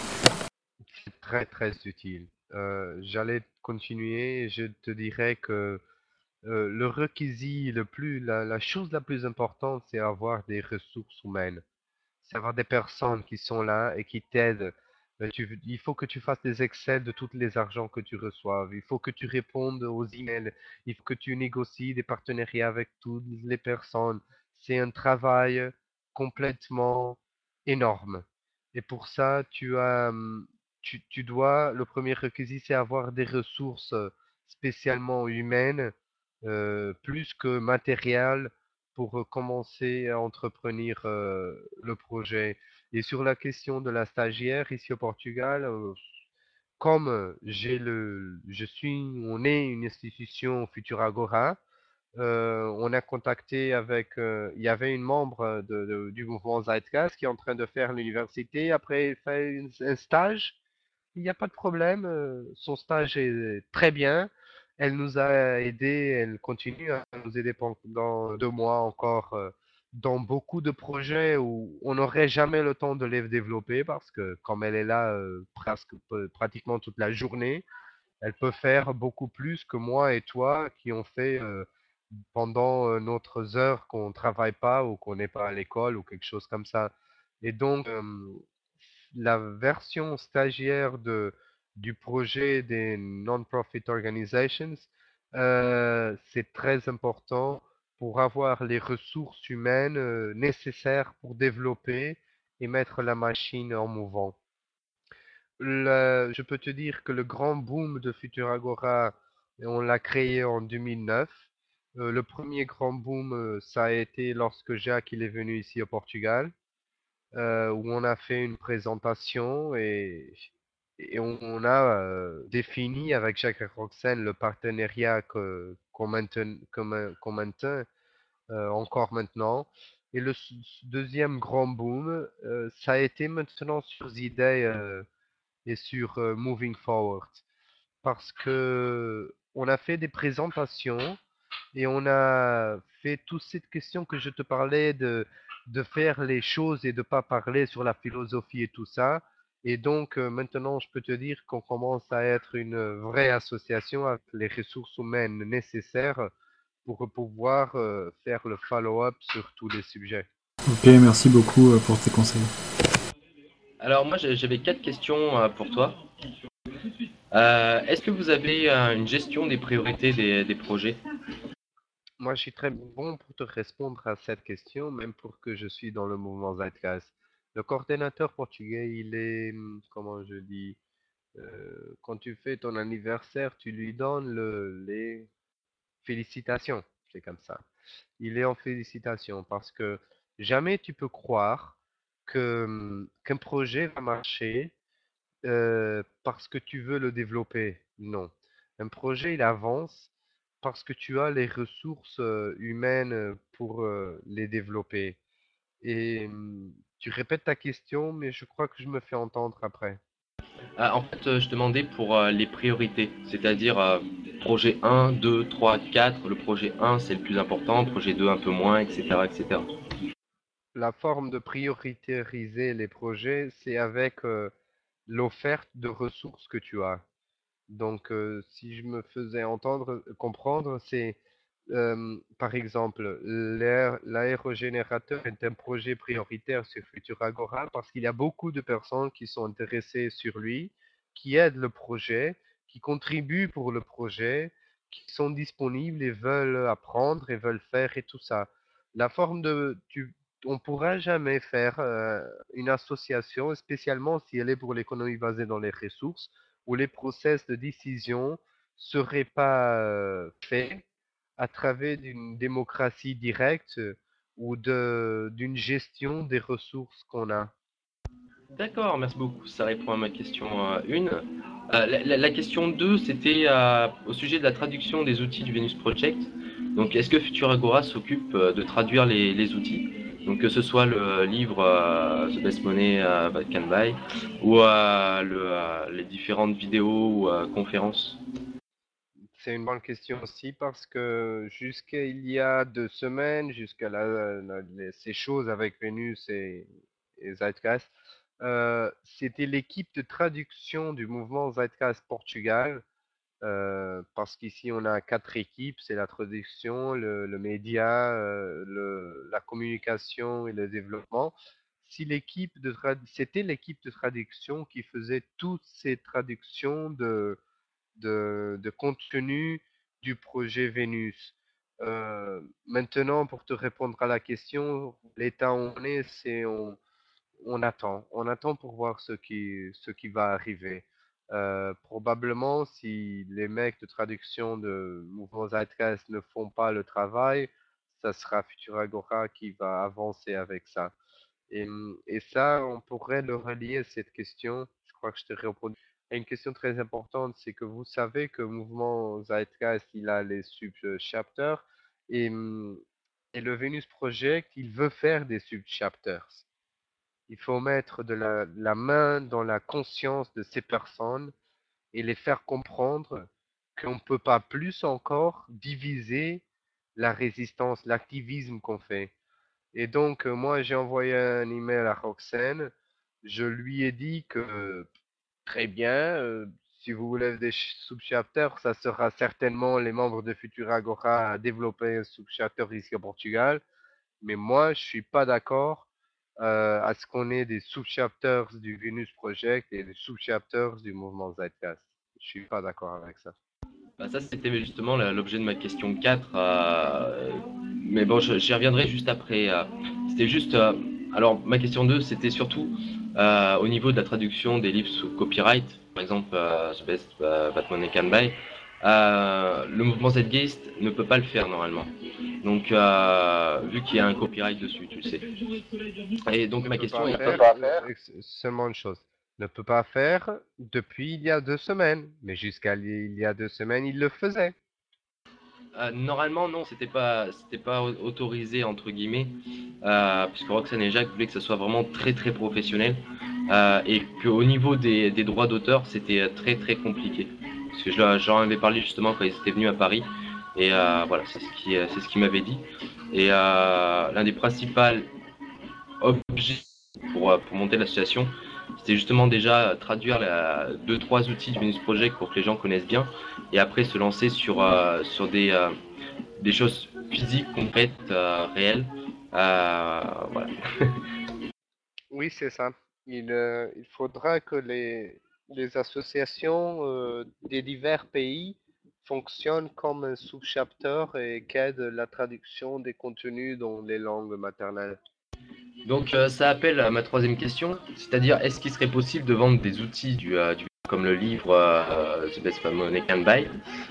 C'est très très utile. Euh, j'allais continuer et je te dirais que euh, le requisit le plus, la, la chose la plus importante, c'est avoir des ressources humaines. C'est avoir des personnes qui sont là et qui t'aident. Euh, tu- il faut que tu fasses des Excel de tous les argents que tu reçois. Il faut que tu répondes aux emails. Il faut que tu négocies des partenariats avec toutes les personnes. C'est un travail complètement énorme. Et pour ça, tu as, hum, tu, tu dois, le premier requis, c'est avoir des ressources euh, spécialement humaines, euh, plus que matérielles, pour euh, commencer à entreprendre euh, le projet. Et sur la question de la stagiaire ici au Portugal, euh, comme euh, j'ai le, je suis, on est une institution Futuragora, euh, on a contacté avec, euh, il y avait une membre de- de- du mouvement Zeitgeist qui est en train de faire l'université, après elle fait une- un stage. Il n'y a pas de problème, euh, son stage est très bien. Elle nous a aidés, elle continue à nous aider pendant deux mois encore euh, dans beaucoup de projets où on n'aurait jamais le temps de les développer parce que comme elle est là euh, presque euh, pratiquement toute la journée, elle peut faire beaucoup plus que moi et toi qui ont fait euh, pendant euh, notre heure qu'on travaille pas ou qu'on n'est pas à l'école ou quelque chose comme ça. Et donc, euh, la version stagiaire de, du projet des non-profit organizations, euh, c'est très important pour avoir les ressources humaines euh, nécessaires pour développer et mettre la machine en mouvement. Le- je peux te dire que le grand boom de Futuragora, on l'a créé en deux mille neuf. Euh, le premier grand boom, euh, ça a été lorsque Jacques il est venu ici au Portugal, euh, où on a fait une présentation et, et on, on a euh, défini avec Jacques et Roxane le partenariat que, qu'on maintient, qu'on ma- qu'on maintient, euh, encore maintenant. Et le s- deuxième grand boom, euh, ça a été maintenant sur Idée euh, et sur euh, Moving Forward. Parce que on a fait des présentations et on a fait toute cette question que je te parlais de, de faire les choses et de pas parler sur la philosophie et tout ça. Et donc euh, maintenant, je peux te dire qu'on commence à être une vraie association avec les ressources humaines nécessaires pour pouvoir euh, faire le follow-up sur tous les sujets. Ok, merci beaucoup euh, pour tes conseils. Alors moi j'ai- j'avais quatre questions euh, pour toi. Euh, est-ce que vous avez euh, une gestion des priorités des, des projets? Moi, je suis très bon pour te répondre à cette question, même pour que je suis dans le mouvement Zeitgeist. Le coordinateur portugais, il est, hum, comment je dis, euh, quand tu fais ton anniversaire, tu lui donnes le, les félicitations. C'est comme ça. Il est en félicitations parce que jamais tu peux croire que, hum, qu'un projet va marcher euh, parce que tu veux le développer. Non. Un projet, il avance parce que tu as les ressources euh, humaines euh, pour euh, les développer. Et hum, tu répètes ta question, mais je crois que je me fais entendre après. Ah, en fait, euh, je demandais pour euh, les priorités, c'est-à-dire euh, projet un, deux, trois, quatre. Le projet un, c'est le plus important, projet deux, un peu moins, et cetera, et cetera. La forme de prioritariser les projets, c'est avec euh, l'offerte de ressources que tu as. Donc, euh, si je me faisais entendre, comprendre, c'est euh, par exemple l'air- l'aérogénérateur est un projet prioritaire sur Futuragora parce qu'il y a beaucoup de personnes qui sont intéressées sur lui, qui aident le projet, qui contribuent pour le projet, qui sont disponibles et veulent apprendre et veulent faire et tout ça. La forme de, tu, on pourra jamais faire euh, une association, spécialement si elle est pour l'économie basée dans les ressources où les process de décision seraient pas euh, faits à travers d'une démocratie directe euh, ou de d'une gestion des ressources qu'on a. D'accord, merci beaucoup. Ça répond à ma question un. Euh, la, la- la question deux, c'était euh, au sujet de la traduction des outils du Venus Project. Donc, est-ce que Futuragora s'occupe euh, de traduire les, les outils? Donc, que ce soit le livre euh, The Best Money euh, That Can Buy ou euh, le, euh, les différentes vidéos ou euh, conférences. C'est une bonne question aussi parce que jusqu'à il y a deux semaines, jusqu'à la, la- les- ces choses avec Vénus et, et Zeitgeist, euh, c'était l'équipe de traduction du mouvement Zeitgeist Portugal. Euh, parce qu'ici, on a quatre équipes, c'est la traduction, le, le média, euh, le, la communication et le développement. Si l'équipe de trad- C'était l'équipe de traduction qui faisait toutes ces traductions de, de, de contenu du projet Vénus. Euh, maintenant, pour te répondre à la question, l'état où on est, c'est on, on attend, on attend pour voir ce qui, ce qui va arriver. Euh, probablement, si les mecs de traduction de Mouvement Zeitgeist ne font pas le travail, ça sera Futuragora qui va avancer avec ça. Et, et ça, on pourrait le relier à cette question. Je crois que je te réponds à une question très importante, c'est que vous savez que Mouvement Zeitgeist, il a les sub-chapters et, et le Venus Project, il veut faire des sub-chapters. Il faut mettre de la, la main dans la conscience de ces personnes et les faire comprendre qu'on ne peut pas plus encore diviser la résistance, l'activisme qu'on fait. Et donc, euh, moi, j'ai envoyé un email à Roxane. Je lui ai dit que très bien, euh, si vous voulez des sub-chapters, ça sera certainement les membres de Futuragora à développer un sub-chapter ici au Portugal. Mais moi, je suis pas d'accord euh, à ce qu'on ait des sub-chapters du Venus Project et des sub-chapters du mouvement Zeitgeist. Je suis pas d'accord avec ça. Bah, ça, c'était justement la- l'objet de ma question quatre. Euh, mais bon, je- j'y reviendrai juste après. euh. C'était juste. Euh, alors, ma question deux, c'était surtout euh, au niveau de la traduction des livres sous copyright, par exemple, euh, The Best euh, Batman Can Buy. Euh, le mouvement Zeitgeist ne peut pas le faire normalement. Donc, euh, vu qu'il y a un copyright dessus, tu le sais. Et donc, Ne ma peut question pas est. faire euh, ex- seulement une chose. Ne peut pas faire depuis il y a deux semaines. Mais jusqu'à il y a deux semaines, il le faisait. Euh, normalement, non, c'était pas, c'était pas au- autorisé entre guillemets, euh, puisque Roxane et Jacques voulaient que ça soit vraiment très très professionnel euh, et qu'au niveau des, des droits d'auteur, c'était très très compliqué. Parce que je leur- j'en avais parlé justement quand ils étaient venus à Paris et euh, voilà, c'est ce qui, c'est ce qu'ils m'avaient dit. Et euh, l'un des principaux objectifs pour, euh, pour monter l'association, c'était justement déjà traduire la, deux trois outils du Venus Project pour que les gens connaissent bien et après se lancer sur, euh, sur des, euh, des choses physiques, concrètes, euh, réelles. Euh, voilà. Oui, c'est ça. Il, euh, il faudra que les, les associations euh, des divers pays fonctionne comme un sous-chapter et qu'aide la traduction des contenus dans les langues maternelles. Donc euh, ça appelle à ma troisième question, c'est-à-dire est-ce qu'il serait possible de vendre des outils du, euh, du- comme le livre euh, The Best Money Can Buy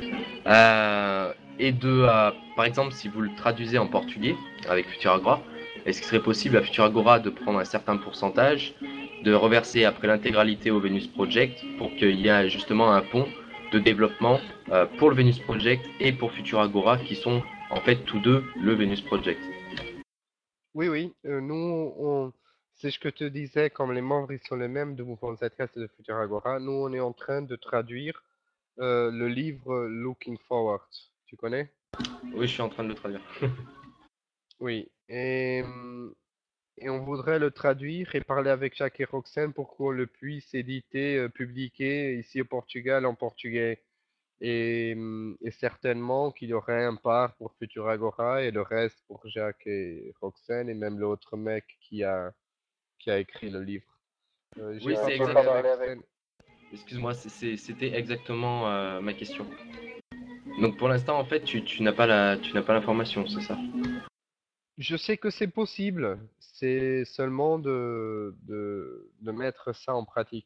euh, et de, euh, par exemple, si vous le traduisez en portugais avec Futuragora, est-ce qu'il serait possible à Futuragora de prendre un certain pourcentage, de reverser après l'intégralité au Venus Project pour qu'il y ait justement un pont de développement euh, pour le Venus Project et pour Futuragora qui sont en fait tous deux le Venus Project. Oui, oui, euh, nous, on, c'est ce que te disais, comme les membres ils sont les mêmes de Mouvement Zcast et de Futuragora, nous on est en train de traduire euh, le livre Looking Forward. Tu connais? Oui, je suis en train de le traduire. Oui, et, hum, et on voudrait le traduire et parler avec Jacques et Roxane pour qu'on le puisse éditer, euh, publier ici au Portugal en portugais. Et, hum, et certainement qu'il y aurait un part pour Futuragora et le reste pour Jacques et Roxane et même l'autre mec qui a, qui a écrit le livre. Euh, j'ai Oui, pas c'est parlé exactement. avec Sven. Excuse-moi, c'est- c'est- c'était exactement euh, ma question. Donc pour l'instant, en fait, tu, tu n'as pas la, tu n'as pas l'information, c'est ça? Je sais que c'est possible, c'est seulement de, de, de mettre ça en pratique.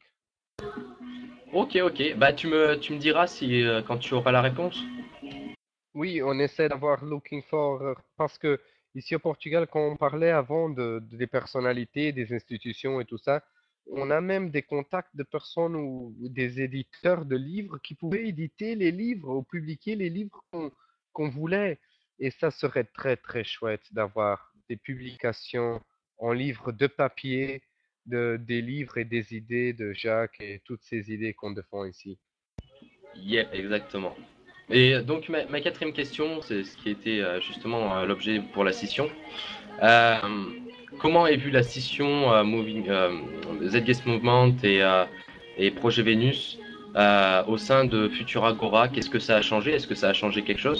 Ok, ok. Bah tu me, tu me diras si euh, quand tu auras la réponse. Oui, on essaie d'avoir looking for, euh, parce que ici au Portugal, quand on parlait avant de, de- des personnalités, des institutions et tout ça, on a même des contacts de personnes ou ou des éditeurs de livres qui pouvaient éditer les livres ou publier les livres qu'on qu'on voulait. Et ça serait très très chouette d'avoir des publications en livres de papier, de, des livres et des idées de Jacques et toutes ces idées qu'on défend ici. Yeah, exactement. Et donc ma, ma quatrième question, c'est ce qui était euh, justement euh, l'objet pour la scission. Euh, Comment est vue la scission euh, moving, euh, Zguest Movement et, euh, et Projet Vénus euh, au sein de Futuragora? Qu'est-ce que ça a changé? Est-ce que ça a changé quelque chose?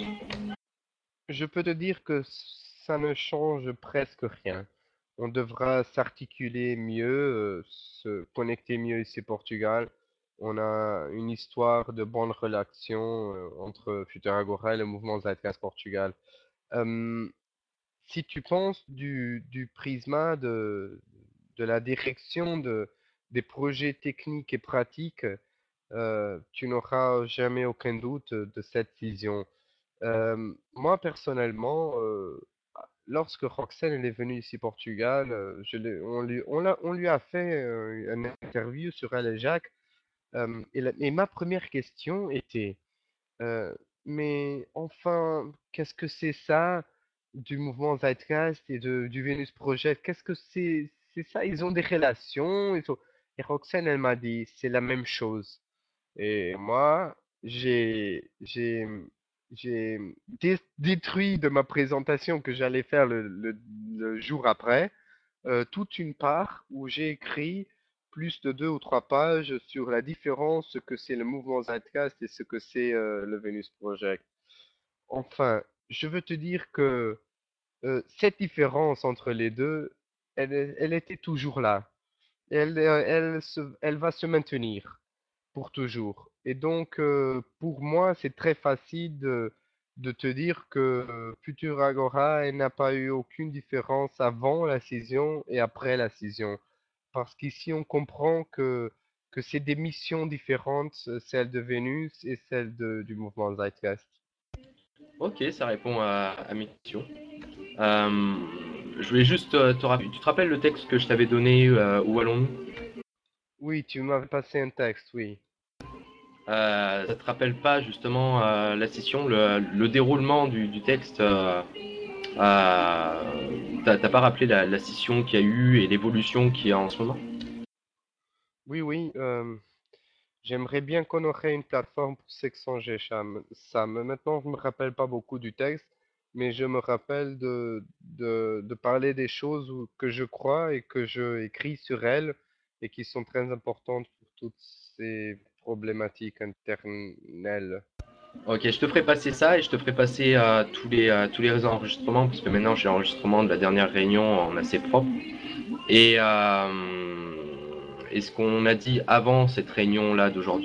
Je peux te dire que ça ne change presque rien. On devra s'articuler mieux, euh, se connecter mieux ici au Portugal. On a une histoire de bonne relation euh, entre Futuragora et le mouvement Zeitgeist Portugal. Euh, Si tu penses du, du prisma de, de la direction de, des projets techniques et pratiques, euh, tu n'auras jamais aucun doute de cette vision. Euh, moi, personnellement, euh, lorsque Roxane elle est venue ici au Portugal, euh, je l'ai- on lui, on l'a- on lui a fait euh, une interview sur elle et Jacques. Euh, et, la- et ma première question était, euh, mais enfin, qu'est-ce que c'est ça du mouvement Zeitgeist et de, du Venus Project? Qu'est-ce que c'est, c'est ça? Ils ont des relations. Ils ont... Et Roxane, elle m'a dit, c'est la même chose. Et moi, j'ai, j'ai, j'ai dé- détruit de ma présentation que j'allais faire le, le- le jour après, euh, toute une part où j'ai écrit plus de deux ou trois pages sur la différence, ce que c'est le mouvement Zeitgeist et ce que c'est euh, le Venus Project. Enfin, je veux te dire que euh, cette différence entre les deux, elle, est- elle était toujours là. Elle, euh, elle, se- elle va se maintenir pour toujours. Et donc, euh, pour moi, c'est très facile de, de te dire que euh, Futuragora elle n'a pas eu aucune différence avant la scission et après la scission. Parce qu'ici, on comprend que, que c'est des missions différentes, euh, celle de Vénus et celle de- du mouvement Zeitgeist. Ok, ça répond à, à mes questions. Euh, je voulais juste euh, te rappeler. Tu te rappelles le texte que je t'avais donné, euh, où allons-nous? Oui, tu m'avais passé un texte, oui. Euh, ça te rappelle pas justement euh, la scission, le, le déroulement du, du texte euh, euh, T'as t'as pas rappelé la, la scission qu'il y a eu et l'évolution qu'il y a en ce moment? Oui, oui. euh, J'aimerais bien qu'on aurait une plateforme pour s'échanger ça. m- ça. Mais maintenant, je me rappelle pas beaucoup du texte, mais je me rappelle de, de, de parler des choses où- que je crois et que je écris sur elles et qui sont très importantes pour toutes ces problématiques internelles. Ok, je te ferai passer ça et je te ferai passer euh, tous les euh, tous les enregistrements parce que maintenant j'ai l'enregistrement de la dernière réunion en assez propre. Et, euh, et ce qu'on a dit avant cette réunion-là d'aujourd'hui,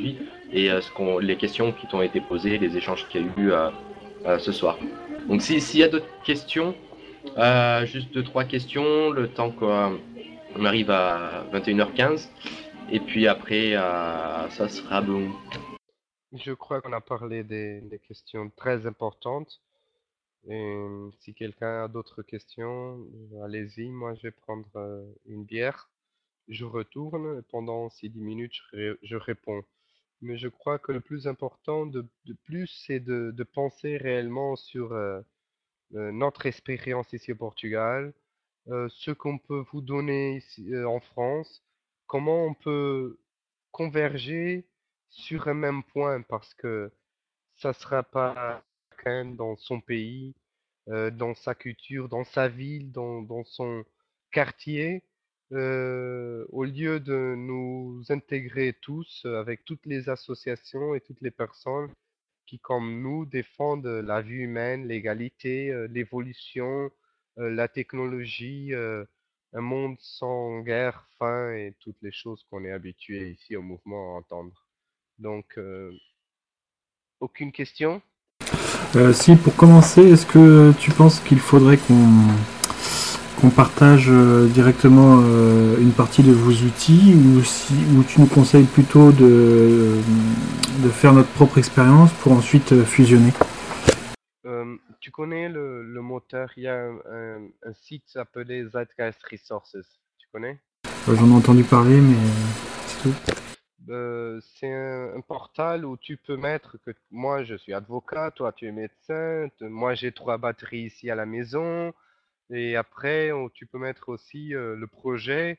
et euh, ce qu'on, les questions qui t'ont été posées, les échanges qu'il y a eu euh, euh, ce soir. Donc si- s'il y a d'autres questions, euh, juste deux, trois questions, le temps qu'on arrive à vingt et une heures quinze, et puis après, euh, ça sera bon. Je crois qu'on a parlé des, des questions très importantes. Et si quelqu'un a d'autres questions, euh, allez-y. Moi, je vais prendre euh, une bière. Je retourne et pendant ces dix minutes, je, ré- je réponds. Mais je crois que le plus important de, de plus, c'est de, de penser réellement sur euh, euh, notre expérience ici au Portugal, euh, ce qu'on peut vous donner ici euh, en France, comment on peut converger sur un même point, parce que ça sera pas chacun dans son pays, euh, dans sa culture, dans sa ville, dans, dans son quartier, euh, au lieu de nous intégrer tous euh, avec toutes les associations et toutes les personnes qui, comme nous, défendent la vie humaine, l'égalité, euh, l'évolution, euh, la technologie, euh, un monde sans guerre, faim et toutes les choses qu'on est habitué ici au mouvement à entendre. Donc, euh, aucune question? Euh, si, pour commencer, est-ce que tu penses qu'il faudrait qu'on qu'on partage euh, directement euh, une partie de vos outils ou, si, ou tu nous conseilles plutôt de, de faire notre propre expérience pour ensuite euh, fusionner? Euh, tu connais le, le moteur, il y a un, un- un site appelé Zeitgeist Resources, tu connais? Euh, J'en ai entendu parler, mais euh, c'est tout. Euh, c'est un, un portal où tu peux mettre que moi je suis avocat, toi tu es médecin, te- moi j'ai trois batteries ici à la maison, et après on- tu peux mettre aussi euh, le projet,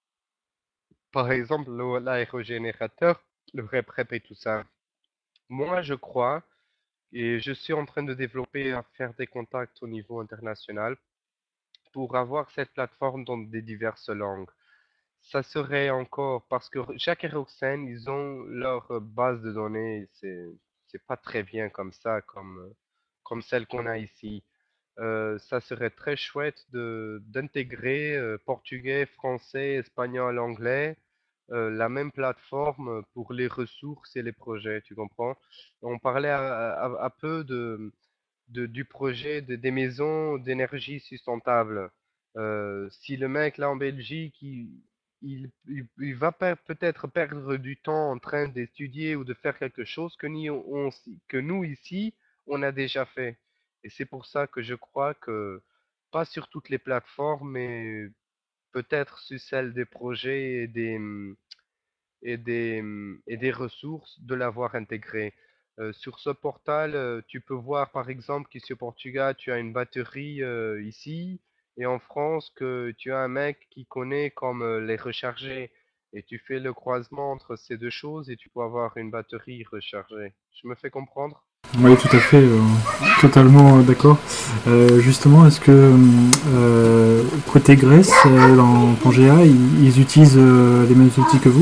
par exemple le- l'aérogénérateur, le REP-REP et tout ça. Moi je crois, et je suis en train de développer, à faire des contacts au niveau international pour avoir cette plateforme dans des diverses langues. Ça serait encore parce que chaque Aeroxen, ils ont leur euh, base de données. C'est c'est pas très bien comme ça, comme euh, comme celle qu'on a ici. Euh, ça serait très chouette de d'intégrer euh, portugais, français, espagnol, anglais, euh, la même plateforme pour les ressources et les projets. Tu comprends? On parlait à, à- à peu de de- du projet de- des maisons d'énergie sustentable. Euh, si le mec là en Belgique, il, il, il- il va per- peut-être perdre du temps en train d'étudier ou de faire quelque chose que, ni on- on- que nous ici, on a déjà fait. Et c'est pour ça que je crois que, pas sur toutes les plateformes, mais peut-être sur celle des projets et des, hum, et des, hum, et des ressources de l'avoir intégré. Euh, sur ce portal, euh, tu peux voir par exemple qu'ici au Portugal, tu as une batterie euh, ici, et en France, que tu as un mec qui connaît comme euh, les recharger. Et tu fais le croisement entre ces deux choses et tu peux avoir une batterie rechargée. Je me fais comprendre? Oui, tout à fait, euh, totalement euh, d'accord. Euh, justement, est-ce que euh, côté Grèce, euh, dans Pangea, ils, ils utilisent euh, les mêmes outils que vous?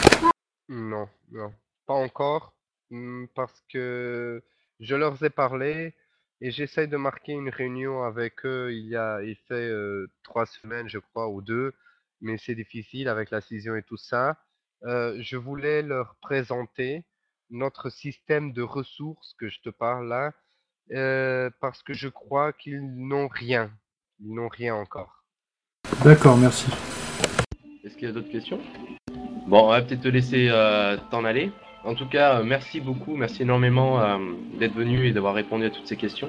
Non, non, pas encore, hmm, parce que je leur ai parlé et j'essaie de marquer une réunion avec eux. Il y a, il fait euh, trois semaines, je crois, ou deux, mais c'est difficile avec la scission et tout ça. Euh, je voulais leur présenter notre système de ressources que je te parle là, euh, parce que je crois qu'ils n'ont rien. Ils n'ont rien encore. D'accord, merci. Est-ce qu'il y a d'autres questions? Bon, on va peut-être te laisser euh, t'en aller. En tout cas, euh, merci beaucoup, merci énormément euh, d'être venu et d'avoir répondu à toutes ces questions.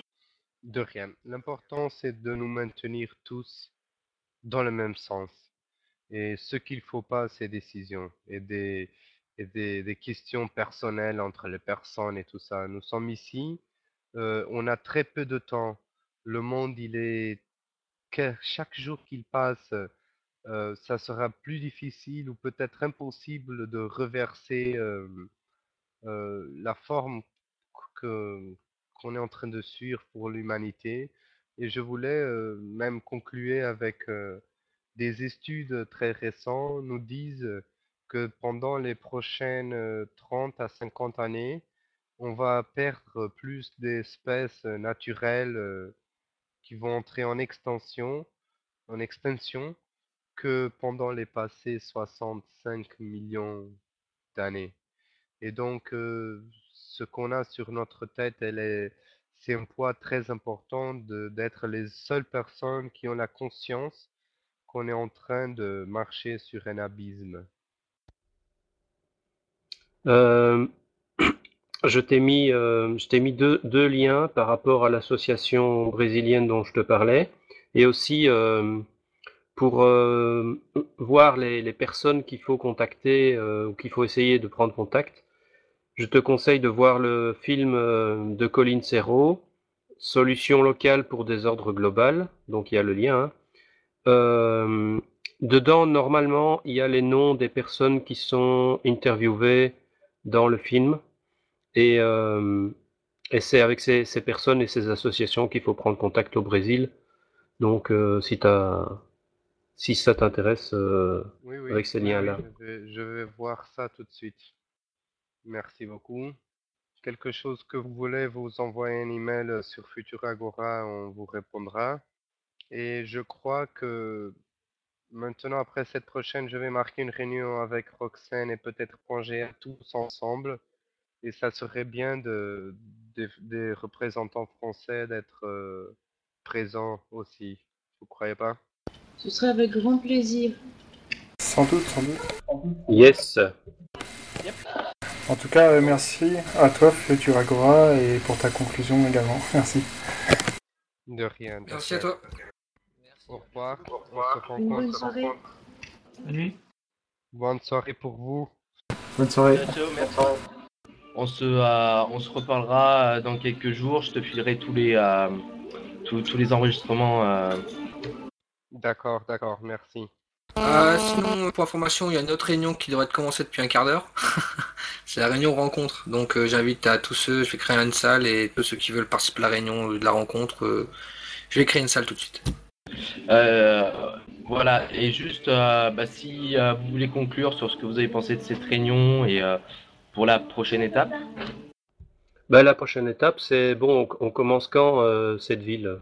De rien. L'important, c'est de nous maintenir tous dans le même sens. Et ce qu'il faut pas, c'est décisions et des, et des, des questions personnelles entre les personnes et tout ça. Nous sommes ici, euh, on a très peu de temps. Le monde, il est que chaque jour qu'il passe, euh, ça sera plus difficile ou peut-être impossible de reverser euh, euh, la forme que qu'on est en train de suivre pour l'humanité. Et je voulais euh, même conclure avec euh, des études très récentes nous disent que pendant les prochaines euh, trente à cinquante années, on va perdre plus d'espèces euh, naturelles euh, qui vont entrer en extinction, en extinction que pendant les passés soixante-cinq millions d'années. Et donc, euh, ce qu'on a sur notre tête, elle est, c'est un poids très important de- d'être les seules personnes qui ont la conscience qu'on est en train de marcher sur un abysme. Euh, je t'ai mis, euh, je t'ai mis deux, deux liens par rapport à l'association brésilienne dont je te parlais, et aussi euh, pour euh, voir les, les personnes qu'il faut contacter euh, ou qu'il faut essayer de prendre contact. Je te conseille de voir le film euh, de Colin Serrault, Solution locale pour désordre global, donc il y a le lien. Hein. Euh, dedans, normalement, il y a les noms des personnes qui sont interviewées dans le film. Et, euh, et c'est avec ces, ces personnes et ces associations qu'il faut prendre contact au Brésil. Donc, euh, si, t'as, si ça t'intéresse, euh, Oui, oui, avec ces oui, oui, liens-là. je vais, je vais voir ça tout de suite. Merci beaucoup. Quelque chose que vous voulez, vous envoyez un email sur Futuragora, on vous répondra. Et je crois que maintenant, après cette prochaine, je vais marquer une réunion avec Roxane et peut-être Pangea tous ensemble. Et ça serait bien de, des- des représentants français d'être euh, présents aussi. Vous croyez pas? Ce serait avec grand plaisir. Sans doute, sans doute. Yes. En tout cas, euh, merci à toi, Futuragora, et pour ta conclusion également. Merci. De rien. de Merci à rien. toi. Au revoir. On se Une bonne rencontre. soirée. Salut. Bonne soirée pour vous. Bonne soirée. Ciao, ciao, merci. On se, euh, on se reparlera euh, dans quelques jours. Je te filerai tous les, euh, tous, tous les enregistrements. euh. D'accord, d'accord, merci. Euh, sinon, pour information, il y a une autre réunion qui devrait commencer depuis un quart d'heure. C'est la réunion rencontre. Donc, euh, j'invite à tous ceux, je vais créer une salle et tous ceux qui veulent participer à la réunion euh, de la rencontre, euh, je vais créer une salle tout de suite. Euh, voilà, et juste euh, bah, si euh, vous voulez conclure sur ce que vous avez pensé de cette réunion et euh, pour la prochaine étape. Ben, la prochaine étape, c'est bon, on, on commence quand euh, cette ville?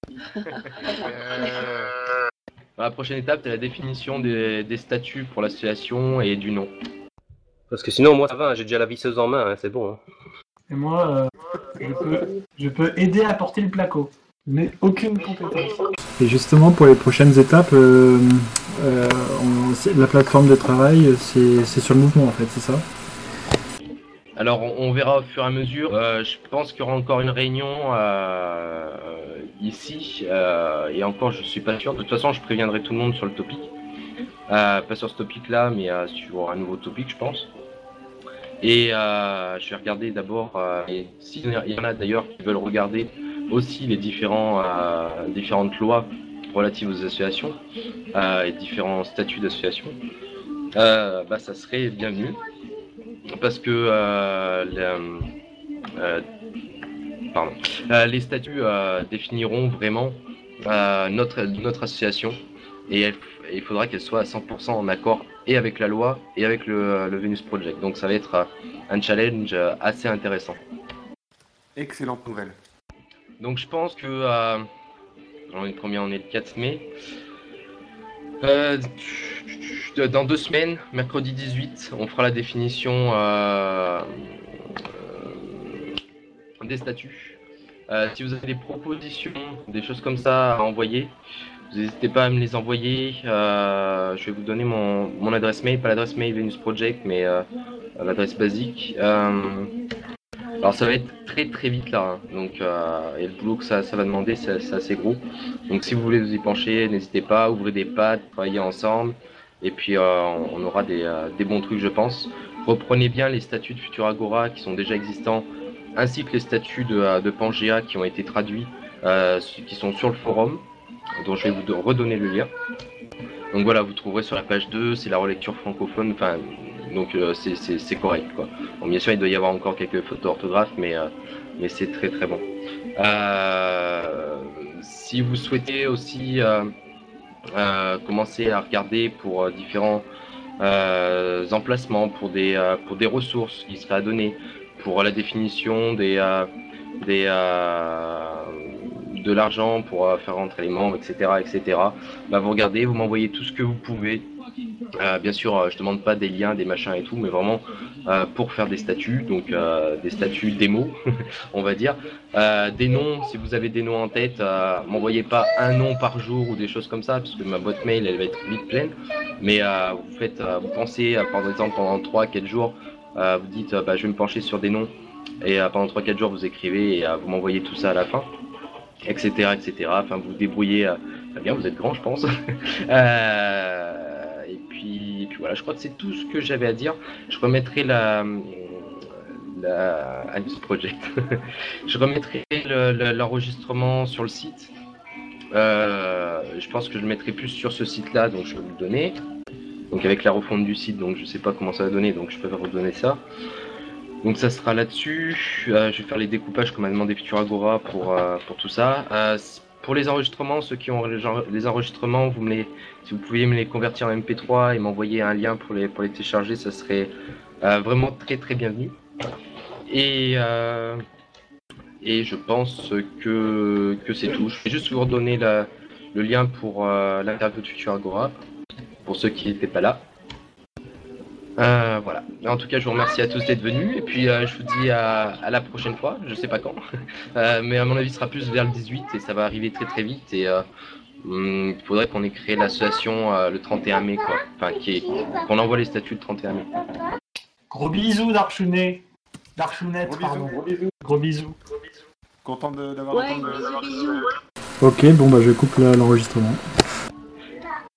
Euh, La prochaine étape, c'est la définition des, des statuts pour l'association et du nom. Parce que sinon, moi, ça va, j'ai déjà la visseuse en main, hein, c'est bon. Hein. Et moi, euh, je, peux, je peux aider à porter le placo. Mais aucune compétence. Et justement, pour les prochaines étapes, euh, euh, on- c'est- la plateforme de travail, c'est c'est sur le mouvement en fait, c'est ça? Alors, on, on verra au fur et à mesure. Euh, je pense qu'il y aura encore une réunion euh, ici. euh, et encore, je suis pas sûr. De toute façon, je préviendrai tout le monde sur le topic. Euh, pas sur ce topic-là, mais euh, sur un nouveau topic, je pense. Et euh, je vais regarder d'abord, euh, et s'il y en a d'ailleurs qui veulent regarder aussi les différents, euh, différentes lois relatives aux associations euh, et différents statuts d'association, euh, bah, ça serait bienvenu. Parce que euh, les, euh, pardon, euh, les statuts euh, définiront vraiment euh, notre, notre association et elle- et il faudra qu'elle soit à cent pour cent en accord et avec la loi et avec le, le Venus Project. Donc ça va être euh, un challenge euh, assez intéressant. Excellente nouvelle. Donc je pense que euh, on est combien? On est le quatre mai. Euh, dans deux semaines, mercredi dix-huit, on fera la définition euh, euh, des statuts. Euh, si vous avez des propositions, des choses comme ça à envoyer, vous n'hésitez pas à me les envoyer. Euh, je vais vous donner mon, mon adresse mail, pas l'adresse mail Venus Project, mais euh, l'adresse basique. Euh, alors ça va être très très vite là, hein. Donc euh, et le boulot que ça, ça va demander, c'est c'est assez gros. Donc si vous voulez vous y pencher, n'hésitez pas, ouvrez des pattes, travaillez ensemble, et puis euh, on, on aura des, euh, des bons trucs, je pense. Reprenez bien les statuts de Futuragora qui sont déjà existants, ainsi que les statuts de, euh, de Pangea qui ont été traduits, euh, qui sont sur le forum, dont je vais vous do- redonner le lien. Donc voilà, vous trouverez sur la page deux, c'est la relecture francophone, enfin, donc euh, c'est- c'est c'est correct, quoi. Bon, bien sûr, il doit y avoir encore quelques fautes d'orthographe, mais, euh, mais c'est très très bon. Euh, si vous souhaitez aussi euh, euh, commencer à regarder pour euh, différents euh, emplacements, pour des, euh, pour des ressources qui seraient à donner, pour la définition des, euh, des, euh, de l'argent pour euh, faire rentrer les membres, et cetera, et cetera. Bah, vous regardez, vous m'envoyez tout ce que vous pouvez Euh, bien sûr, euh, je demande pas des liens, des machins et tout, mais vraiment euh, pour faire des statuts, donc euh, des statuts démo, on va dire. Euh, des noms, si vous avez des noms en tête, euh, m'envoyez pas un nom par jour ou des choses comme ça, parce que ma boîte mail elle va être vite pleine. Mais euh, vous faites, euh, vous pensez, euh, par exemple pendant trois quatre jours, euh, vous dites, euh, bah, je vais me pencher sur des noms, et euh, pendant trois quatre jours vous écrivez et euh, vous m'envoyez tout ça à la fin, et cetera, et cetera. Enfin, vous vous débrouillez euh, très bien, vous êtes grand, je pense. euh, et, puis, et puis voilà, je crois que c'est tout ce que j'avais à dire. Je remettrai la, la Alice Project. Je remettrai le- le- l'enregistrement sur le site. Euh, je pense que je le mettrai plus sur ce site-là, donc je vais vous le donner. Donc avec la refonte du site, donc je sais pas comment ça va donner, donc je préfère vous donner ça. Donc ça sera là-dessus. Euh, je vais faire les découpages comme m'a demandé Futuragora pour, euh, pour tout ça. Euh, pour les enregistrements, ceux qui ont les enregistrements, vous me les, si vous pouviez me les convertir en M P trois et m'envoyer un lien pour les, pour les télécharger, ça serait euh, vraiment très très bienvenu. Et, euh, et je pense que, que c'est tout. Je vais juste vous redonner la, le lien pour euh, l'interview de Futuragora, pour ceux qui n'étaient pas là. Euh, voilà. En tout cas, je vous remercie à tous d'être venus et puis euh, je vous dis à, à la prochaine fois. Je sais pas quand, euh, mais à mon avis, ce sera plus vers le dix-huit et ça va arriver très très vite. Et euh, il faudrait qu'on ait créé l'association euh, le trente et un mai, quoi. Enfin, qui est, qu'on envoie les statuts le trente et un mai. Gros bisous, Darchounet. Darchounette, Gros bisous, pardon. gros bisous. Gros bisous. Content de- d'avoir Ouais, le temps de... bisous, bisous. Ok, bon bah je coupe la- l'enregistrement.